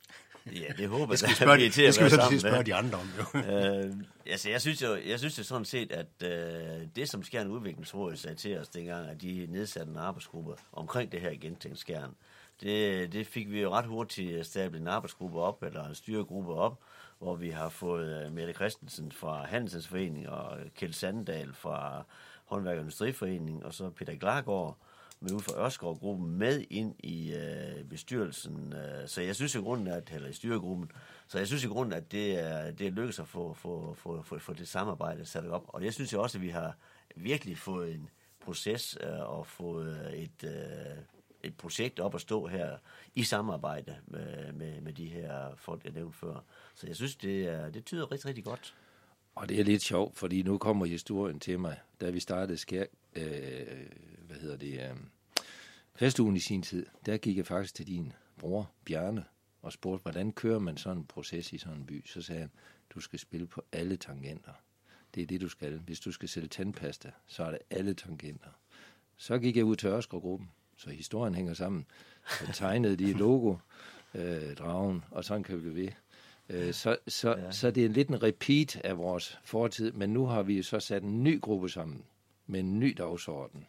Ja, det håber Det skal jeg, vi spørge, vi er til det at skal vi være sådan sammen set spørge med. de andre om, jo. øh, altså, jeg synes jo, jeg synes jo sådan set, at øh, det, som Skjern Udviklingsråd sagde til os dengang, at de nedsatte en arbejdsgruppe omkring det her gentænkt Skjern, det, det fik vi jo ret hurtigt stablet en arbejdsgruppe op, eller en styregruppe op, hvor vi har fået Mette Christensen fra Handelsens Forening, og Kjeld Sandal fra Håndværk- og Industriforening, og så Peter Glargaard med ud fra Ørskov-gruppen med ind i øh, bestyrelsen. Øh, så jeg synes i grunden, at, eller i styregruppen, så jeg synes i grunden, at det er, det er lykkedes at få, få, få, få, få det samarbejde sat op. Og jeg synes jo også, at vi har virkelig fået en proces øh, og fået et, øh, et projekt op at stå her i samarbejde med, med, med de her folk, jeg nævnte før. Så jeg synes, det, er, det tyder rigtig, rigtig godt. Og det er lidt sjovt, fordi nu kommer historien til mig. Da vi startede skær, øh, hvad hedder det, øh, festugen i sin tid, der gik jeg faktisk til din bror, Bjarne, og spurgte, hvordan kører man sådan en proces i sådan en by? Så sagde han, du skal spille på alle tangenter. Det er det, du skal. Hvis du skal sælge tandpasta, så er det alle tangenter. Så gik jeg ud til Ørskov-gruppen, så historien hænger sammen. Så tegnede de logo, øh, dragen, og sådan kan vi blive ved. Så, så, ja. så det er lidt en repeat af vores fortid, men nu har vi så sat en ny gruppe sammen med en ny dagsorden.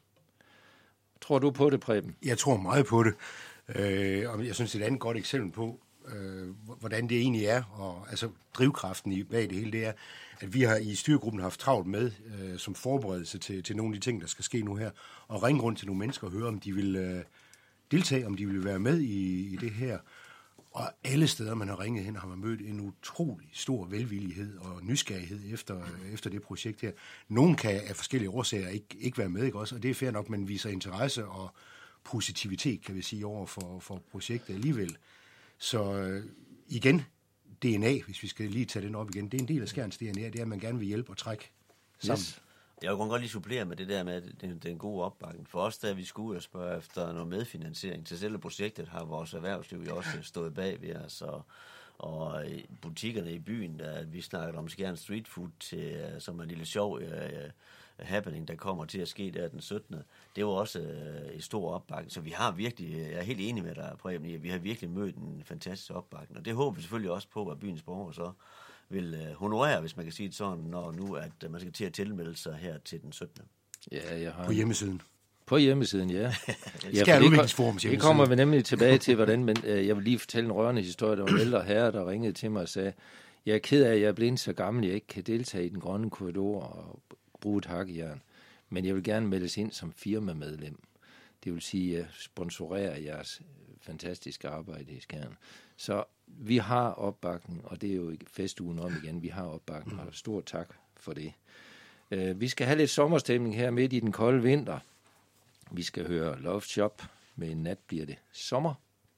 Tror du på det, Preben? Jeg tror meget på det, øh, og jeg synes, det er et andet godt eksempel på, øh, hvordan det egentlig er, og altså drivkraften i bag det hele, det er, at vi har i styregruppen haft travlt med, øh, som forberedelse til, til nogle af de ting, der skal ske nu her, og ringe rundt til nogle mennesker og høre, om de vil øh, deltage, om de vil være med i, i det her. Og alle steder, man har ringet hen, har man mødt en utrolig stor velvillighed og nysgerrighed efter, efter det projekt her. Nogen kan af forskellige årsager ikke, ikke være med, ikke også? Og det er fair nok, man viser interesse og positivitet, kan vi sige, over for, for projektet alligevel. Så øh, igen, D N A, hvis vi skal lige tage den op igen, det er en del af Skjerns D N A, det er, at man gerne vil hjælpe og trække sammen. Yes. Jeg vil godt lige supplere med det der med den, den gode opbakning. For os, da vi skulle ud og spørge efter noget medfinansiering til selve projektet, har vores erhvervsliv jo også stået bag ved os. Og, og butikkerne i byen, der vi snakkede om Skjern Street Food, til, som er en lille sjov uh, happening, der kommer til at ske der den syttende Det var også uh, en stor opbakning. Så vi har virkelig, jeg er helt enig med dig, Preben, i, at vi har virkelig mødt en fantastisk opbakning. Og det håber vi selvfølgelig også på, at byens borgere så vil øh, honorere, hvis man kan sige det sådan, når nu, at øh, man skal til at tilmelde sig her til den syttende Ja, jeg har... På hjemmesiden. På hjemmesiden, ja. ja Skjern Udviklingsforums hjemmeside. Det kommer vi nemlig tilbage til, hvordan man, øh, jeg vil lige fortælle en rørende historie. Der var en ældre herre, der ringede til mig og sagde, jeg er ked af, at jeg er blevet så gammel, jeg ikke kan deltage i den grønne korridor og bruge et hakkejern, men jeg vil gerne meldes ind som firmamedlem. Det vil sige, at jeg sponsorerer jeres fantastiske arbejde i Skjern. Så vi har opbakning, og det er jo festugen om igen, vi har opbakning, og stor tak for det. Uh, vi skal have lidt sommerstemning her midt i den kolde vinter. Vi skal høre Love Shop, med en nat bliver det sommer.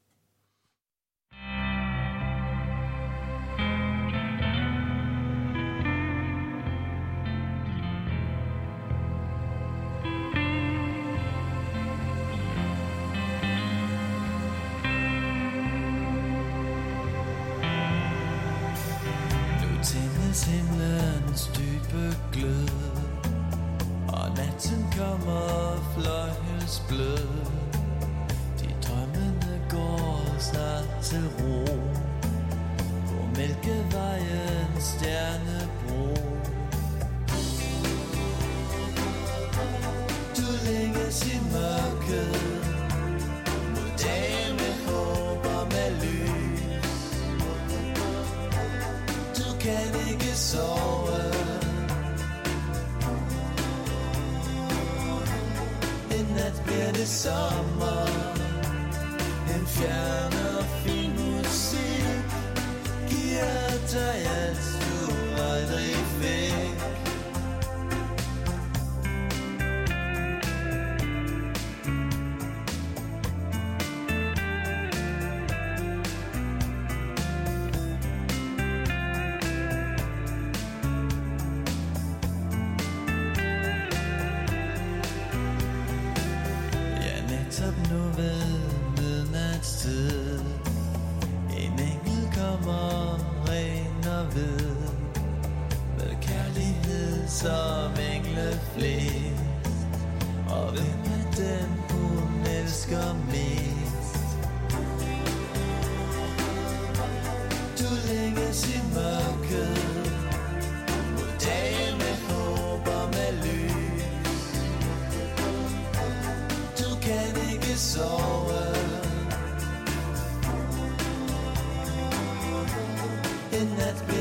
Himlens dybe glød, og natten kommer fløjels blød. De drømmende går snart til ro på Mælkevejens stjernebro. Du længes i mørket mod dagen med håb og med lys. Du kan ikke sove. En nat bliver det sommer. En fjern og fin musik giver dig alt du aldrig fik.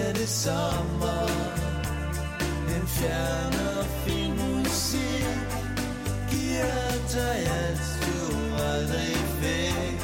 bliver det sommer. En fjern og fin musik giver dig alt du aldrig fik.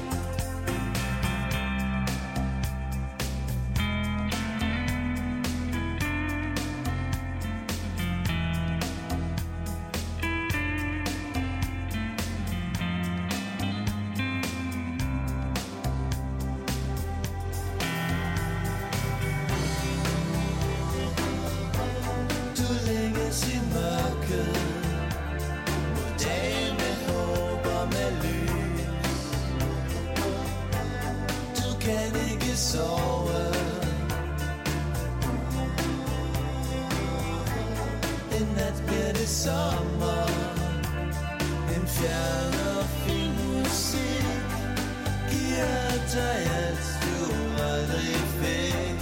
Sommer, en fjern og fin musik giver dig alt du aldrig fik.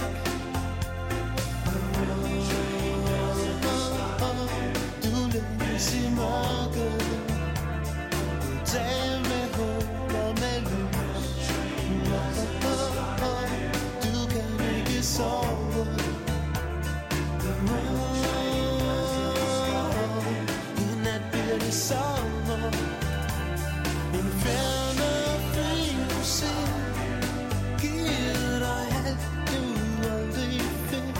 Du længes i mørket, dag med håb og med lys. Du kan ikke sove. Sommer, en fjern og fin musik giver dig alt du aldrig fik.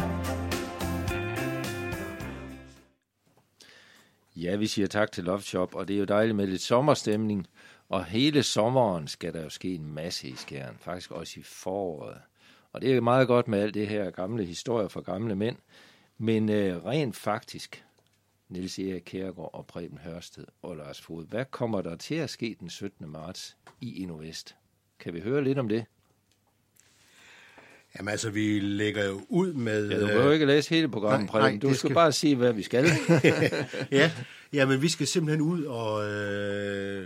Ja, vi siger tak til Love Shop, og det er jo dejligt med lidt sommerstemning. Og hele sommeren skal der jo ske en masse i Skjern, faktisk også i foråret. Og det er jo meget godt med alt det her gamle historier fra gamle mænd. Men øh, rent faktisk, Niels Erik Kjærgaard og Preben Hørsted og Lars Fod, hvad kommer der til at ske den syttende marts i InnoVest? Kan vi høre lidt om det? Jamen altså, vi lægger jo ud med... Ja, du behøver ikke læse hele programmet, nej, Preben. Nej, du skal, skal bare sige, hvad vi skal. ja, ja, men vi skal simpelthen ud og øh,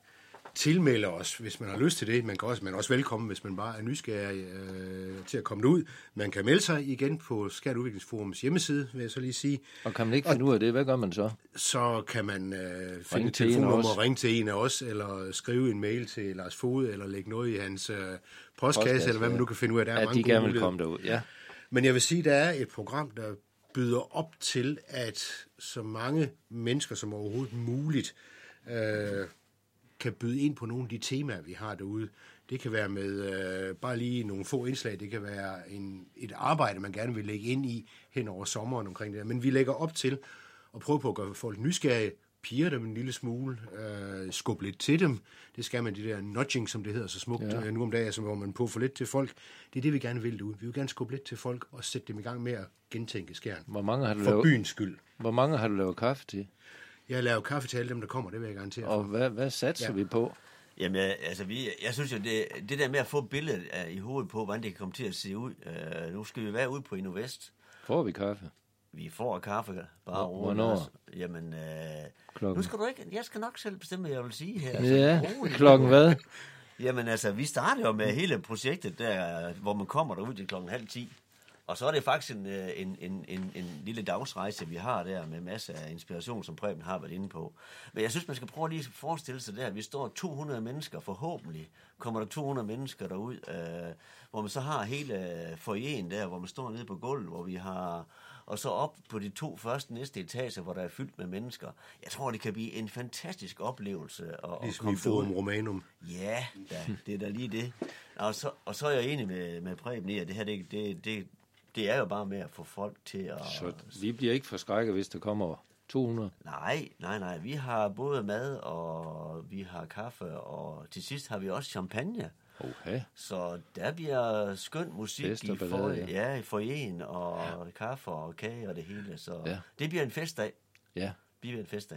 tilmelde os, hvis man har lyst til det. Man kan også, man er også velkommen, hvis man bare er nysgerrig øh, til at komme ud. Man kan melde sig igen på Skjern Udviklingsforums hjemmeside, vil jeg så lige sige. Og kan man ikke finde og, ud af det, hvad gør man så? Så kan man øh, finde et telefonnummer og ringe til en af os, eller skrive en mail til Lars Fod, eller lægge noget i hans øh, postkasse, postkasse, eller hvad man nu kan finde ud af. Der er ja, mange de gerne vil komme derud, ja. Men jeg vil sige, der er et program, der byder op til, at så mange mennesker som overhovedet muligt øh, kan byde ind på nogle af de temaer, vi har derude. Det kan være med øh, bare lige nogle få indslag. Det kan være en, et arbejde, man gerne vil lægge ind i hen over sommeren omkring det her. Men vi lægger op til at prøve på at gøre folk nysgerrige, piger dem en lille smule, øh, skubbe lidt til dem. Det skal man, det der nudging, som det hedder så smukt ja. nu om dagen, altså, hvor man på for lidt til folk. Det er det, vi gerne vil derude. Vi vil gerne skubbe lidt til folk og sætte dem i gang med at gentænke Skjern. Hvor mange har du for lavet, byens skyld. Hvor mange har du lavet kaffe til? Jeg har lavet kaffe til alle dem, der kommer, det vil jeg garantere. Og hvad, hvad satser ja. vi på? Jamen, altså, vi, jeg synes jo, det, det der med at få billedet uh, i hovedet på, hvordan det kan komme til at se ud. Uh, nu skal vi være ude på InnoVest. Får vi kaffe? Vi får kaffe, bare Hvor, Hvornår? Jamen, uh, nu skal du ikke, jeg skal nok selv bestemme, hvad jeg vil sige her. Ja, klokken hvad? Jamen, altså, vi starter jo med hele projektet der, hvor man kommer derud til klokken halv ti. Og så er det faktisk en, en, en, en, en lille dagsrejse, vi har der, med masser af inspiration, som Preben har været inde på. Men jeg synes, man skal prøve lige at forestille sig der, at vi står to hundrede mennesker, forhåbentlig kommer der to hundrede mennesker derud, øh, hvor man så har hele foyeren der, hvor man står nede på gulvet, hvor vi har... Og så op på de to første næste etager, hvor der er fyldt med mennesker. Jeg tror, det kan blive en fantastisk oplevelse. At, ligesom i Forum Romanum. Ja, da, det er da lige det. Og så, og så er jeg enig med, med Preben i, at det her, det, det, det, det er jo bare med at få folk til at... Så vi bliver ikke forskrækket, hvis der kommer to hundrede? Nej, nej, nej. Vi har både mad, og vi har kaffe, og til sidst har vi også champagne. Okay. Så der bliver skøn musik fest i, for, ja. Ja, i foyeren, og ja. kaffe og kage og det hele. Så ja. det bliver en festdag. Ja. Det bliver en festdag.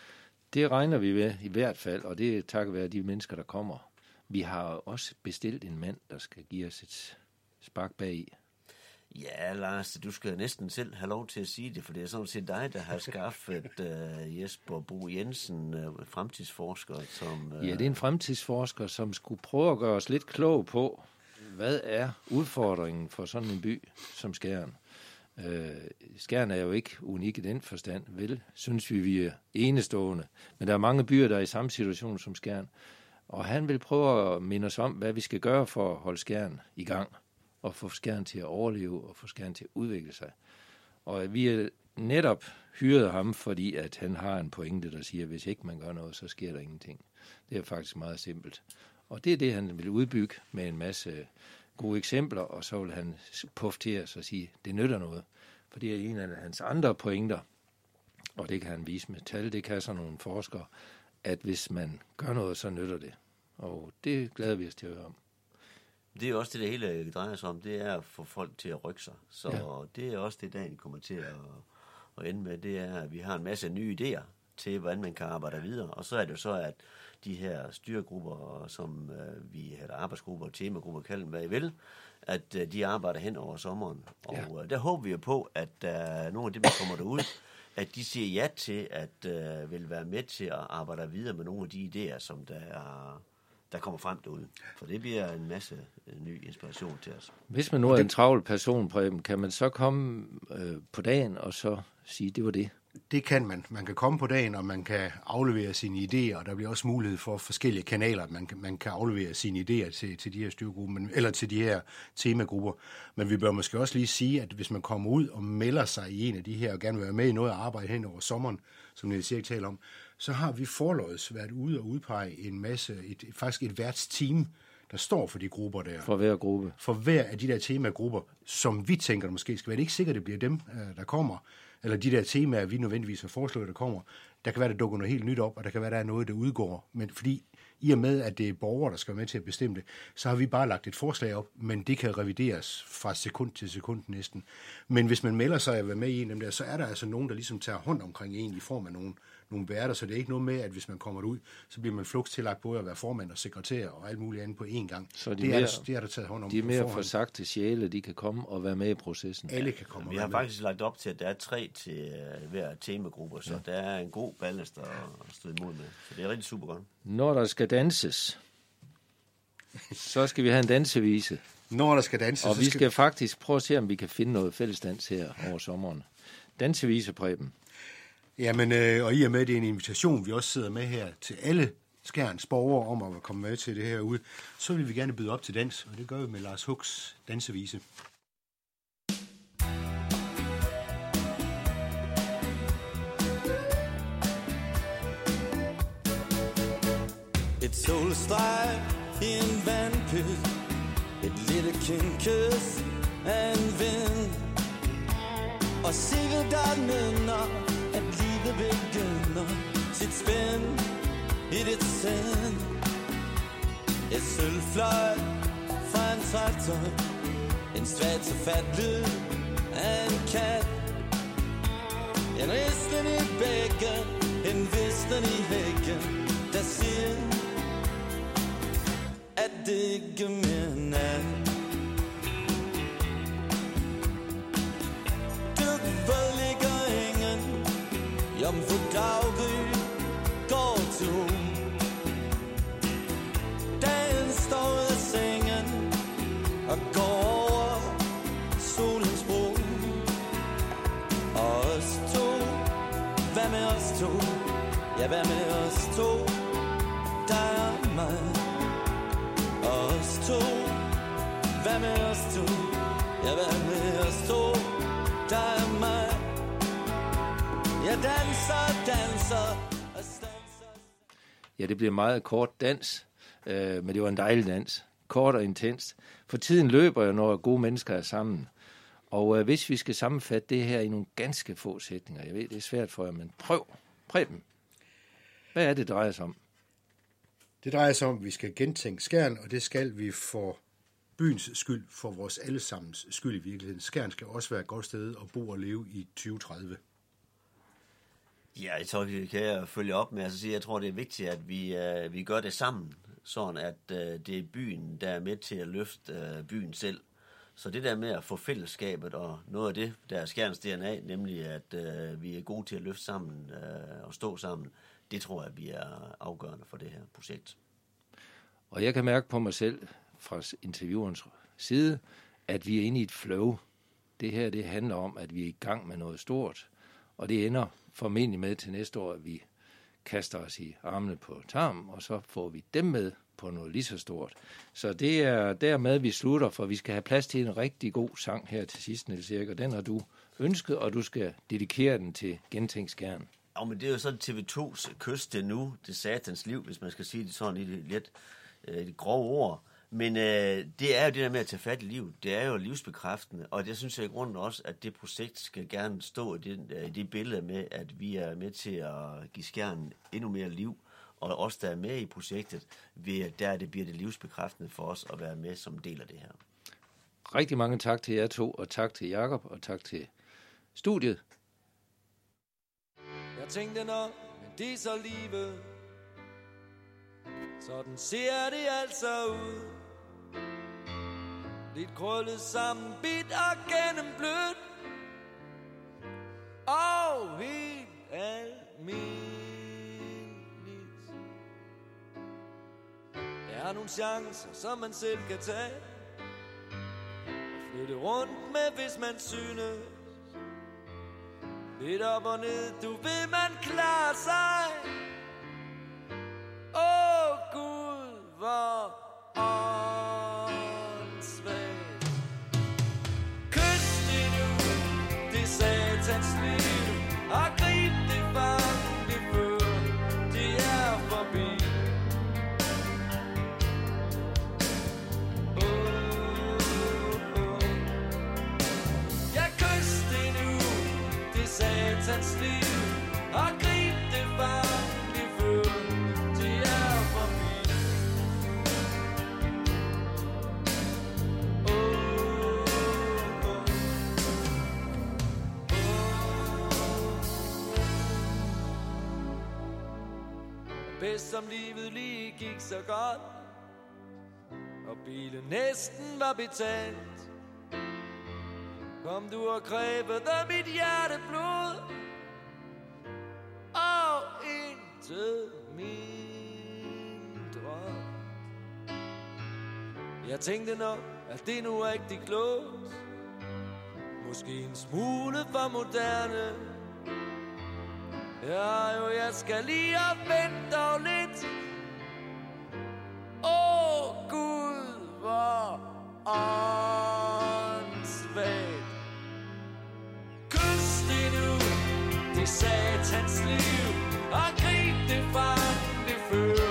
Det regner vi med i hvert fald, og det er takket være de mennesker, der kommer. Vi har også bestilt en mand, der skal give os et spark bag i. Ja, Lars, du skal næsten selv have lov til at sige det, for det er sådan set dig, der har skaffet uh, Jesper Bo Jensen, uh, fremtidsforsker. Som, uh... Ja, det er en fremtidsforsker, som skulle prøve at gøre os lidt klog på, hvad er udfordringen for sådan en by som Skjern. Uh, Skjern er jo ikke unik i den forstand, vel? Synes vi, vi er enestående. Men der er mange byer, der er i samme situation som Skjern. Og han vil prøve at minde os om, hvad vi skal gøre for at holde Skjern i gang. og få Skjern til at overleve og få Skjern til at udvikle sig. Og vi er netop hyret ham, fordi at han har en pointe, der siger, at hvis ikke man gør noget, så sker der ingenting. Det er faktisk meget simpelt. Og det er det, han vil udbygge med en masse gode eksempler, og så vil han puffe til os og sige, at det nytter noget. For det er en af hans andre pointer, og det kan han vise med tal, det kan sådan nogle forskere, at hvis man gør noget, så nytter det. Og det glæder vi os til at høre om. Det er også det, det hele drejer sig om, det er at få folk til at rykke sig. Så ja. Det er også det, dagen kommer til at, at ende med, det er, at vi har en masse nye idéer til, hvordan man kan arbejde videre. Og så er det jo så, at de her styregrupper, som øh, vi eller arbejdsgrupper og temagrupper kalder dem, hvad I vil, at øh, de arbejder hen over sommeren. Og ja. øh, der håber vi jo på, at øh, nogle af dem, der kommer derud, at de siger ja til, at øh, vil være med til at arbejde videre med nogle af de idéer, som der er, der kommer frem derude. For det bliver en masse øh, ny inspiration til os. Hvis man nu er en travl person, Preben, kan man så komme øh, på dagen og så sige, det var det? Det kan man. Man kan komme på dagen, og man kan aflevere sine idéer, og der bliver også mulighed for forskellige kanaler, man kan, man kan aflevere sine idéer til, til de her styregrupper, men, eller til de her temagrupper. Men vi bør måske også lige sige, at hvis man kommer ud og melder sig i en af de her, og gerne vil være med i noget og arbejde hen over sommeren, som Niels Erik taler om, så har vi forlods været ude og udpege en masse, et, faktisk et værtsteam, der står for de grupper der. For hver gruppe. For hver af de der temagrupper, som vi tænker, der måske skal være. Det er ikke sikkert, det bliver dem, der kommer, eller de der temaer, vi nødvendigvis har foreslået, der kommer. Der kan være, der dukker noget helt nyt op, og der kan være, der er noget, der udgår. Men fordi i og med, at det er borgere, der skal være med til at bestemme det, så har vi bare lagt et forslag op, men det kan revideres fra sekund til sekund næsten. Men hvis man melder sig at være med i en af dem der, så er der altså nogen, der ligesom tager hånd omkring en i form af nogle, nogle værter, så det er ikke noget med, at hvis man kommer ud, så bliver man fluks tillagt både at være formand og sekretær og alt muligt andet på én gang. Så de det, mere, er der, det er der taget hånd om. De er mere forsagte sjæle, de kan komme og være med i processen. Alle kan komme. Vi har faktisk lagt op til, at der er tre til uh, hver temagruppe, så ja. Der er en god ballast at stå imod med. Så det er rigtig super godt. Når der skal danses, så skal vi have en dansevise. Når der skal danses. Og vi skal, skal faktisk prøve at se, om vi kan finde noget fællesdans her over sommeren. Dansevise, Preben. Jamen, øh, og i og med, det er en invitation, vi også sidder med her til alle Skjerns borgere om at komme med til det her ude, så vil vi gerne byde op til dans, og det gør vi med Lars Hugs dansevise. Et solstreg i en vandpyt, et lille kindkys af en vind, og sikkert der nynner, at livet begynder sit spænd i dit sind. Et sølvfløjt fra en traktor, en svagt så fat lyd af en kat, en risten i bækken, en visten i hækken, der siger, at det ikke mere nat. Dybved ligger ingen, jomfru daggry går to. Dagen står ud af sengen og går over solens bro. Og os to, hvad med os to? Ja, hvad med os to? Der er mig. Og os to, hvad med os to? Ja, hvad med os to? Der er mig. Jeg danser, danser og stanser. Ja, det bliver meget kort dans, øh, men det var en dejlig dans. Kort og intens. For tiden løber jo, når gode mennesker er sammen. Og øh, hvis vi skal sammenfatte det her i nogle ganske få sætninger, jeg ved, det er svært for jer, men prøv. Preben. Hvad er det, det drejer sig om? Det drejer sig om, at vi skal gentænke Skjern, og det skal vi for byens skyld, for vores allesammens skyld i virkeligheden. Skjern skal også være et godt sted at bo og leve i tyve tredive. Ja, jeg tror, vi kan følge op med at sige, jeg tror, det er vigtigt, at vi, uh, vi gør det sammen, sådan at uh, det er byen, der er med til at løfte uh, byen selv. Så det der med at få fællesskabet og noget af det, der er Skjerns D N A, nemlig at uh, vi er gode til at løfte sammen uh, og stå sammen, det tror jeg, vi er afgørende for det her projekt. Og jeg kan mærke på mig selv, fra interviewerens side, at vi er inde i et flow. Det her, det handler om, at vi er i gang med noget stort, og det ender formentlig med til næste år, at vi kaster os i armene på tarmen, og så får vi dem med på noget lige så stort. Så det er dermed, vi slutter, for vi skal have plads til en rigtig god sang her til sidst, Niels Erik, og den har du ønsket, og du skal dedikere den til Gentænk Skjern. Ja, men det er jo sådan T V to's Kyst det nu, det satans liv, hvis man skal sige det sådan i det lidt øh, det grove ord. Men øh, det er jo det der med at tage fat i livet. Det er jo livsbekræftende, og det synes jeg i grunden også, at det projekt skal gerne stå i det, i det billede med, at vi er med til at give Skjern endnu mere liv, og os, der er med i projektet, ved, der det bliver det livsbekræftende for os at være med som del af det her. Rigtig mange tak til jer to, og tak til Jakob, og tak til studiet. Jeg tænkte nok, men det er så livet. Sådan ser det altså ud. Lidt krøllet sammen, bit og gennemblødt. Og helt almindeligt. Der er nogle chancer, som man selv kan tage. Og flytte rundt med, hvis man synes. Lidt op og ned, du ved man klarer sig. Åh oh, Gud, hvor åndssvagt. Kys det nu, det satans liv, og grib det fang, det før, det er forbi. Oh, oh. Ja, kys det nu, det satans liv, og grib det fang, det før, det er forbi. Oh, oh, oh. Bedst som livet lige gik så godt, og bilen næsten var betalt, kom du og krævede mit hjerteblod, og intet mindre. Jeg tænkte nok, at det nu er rigtig klogt, måske en smule for moderne. Ja jo, jeg skal lige og vente dog lidt. Åh oh, Gud, hvor åndssvagt. Kys det nu, det satans liv, og grib det fang, det føler.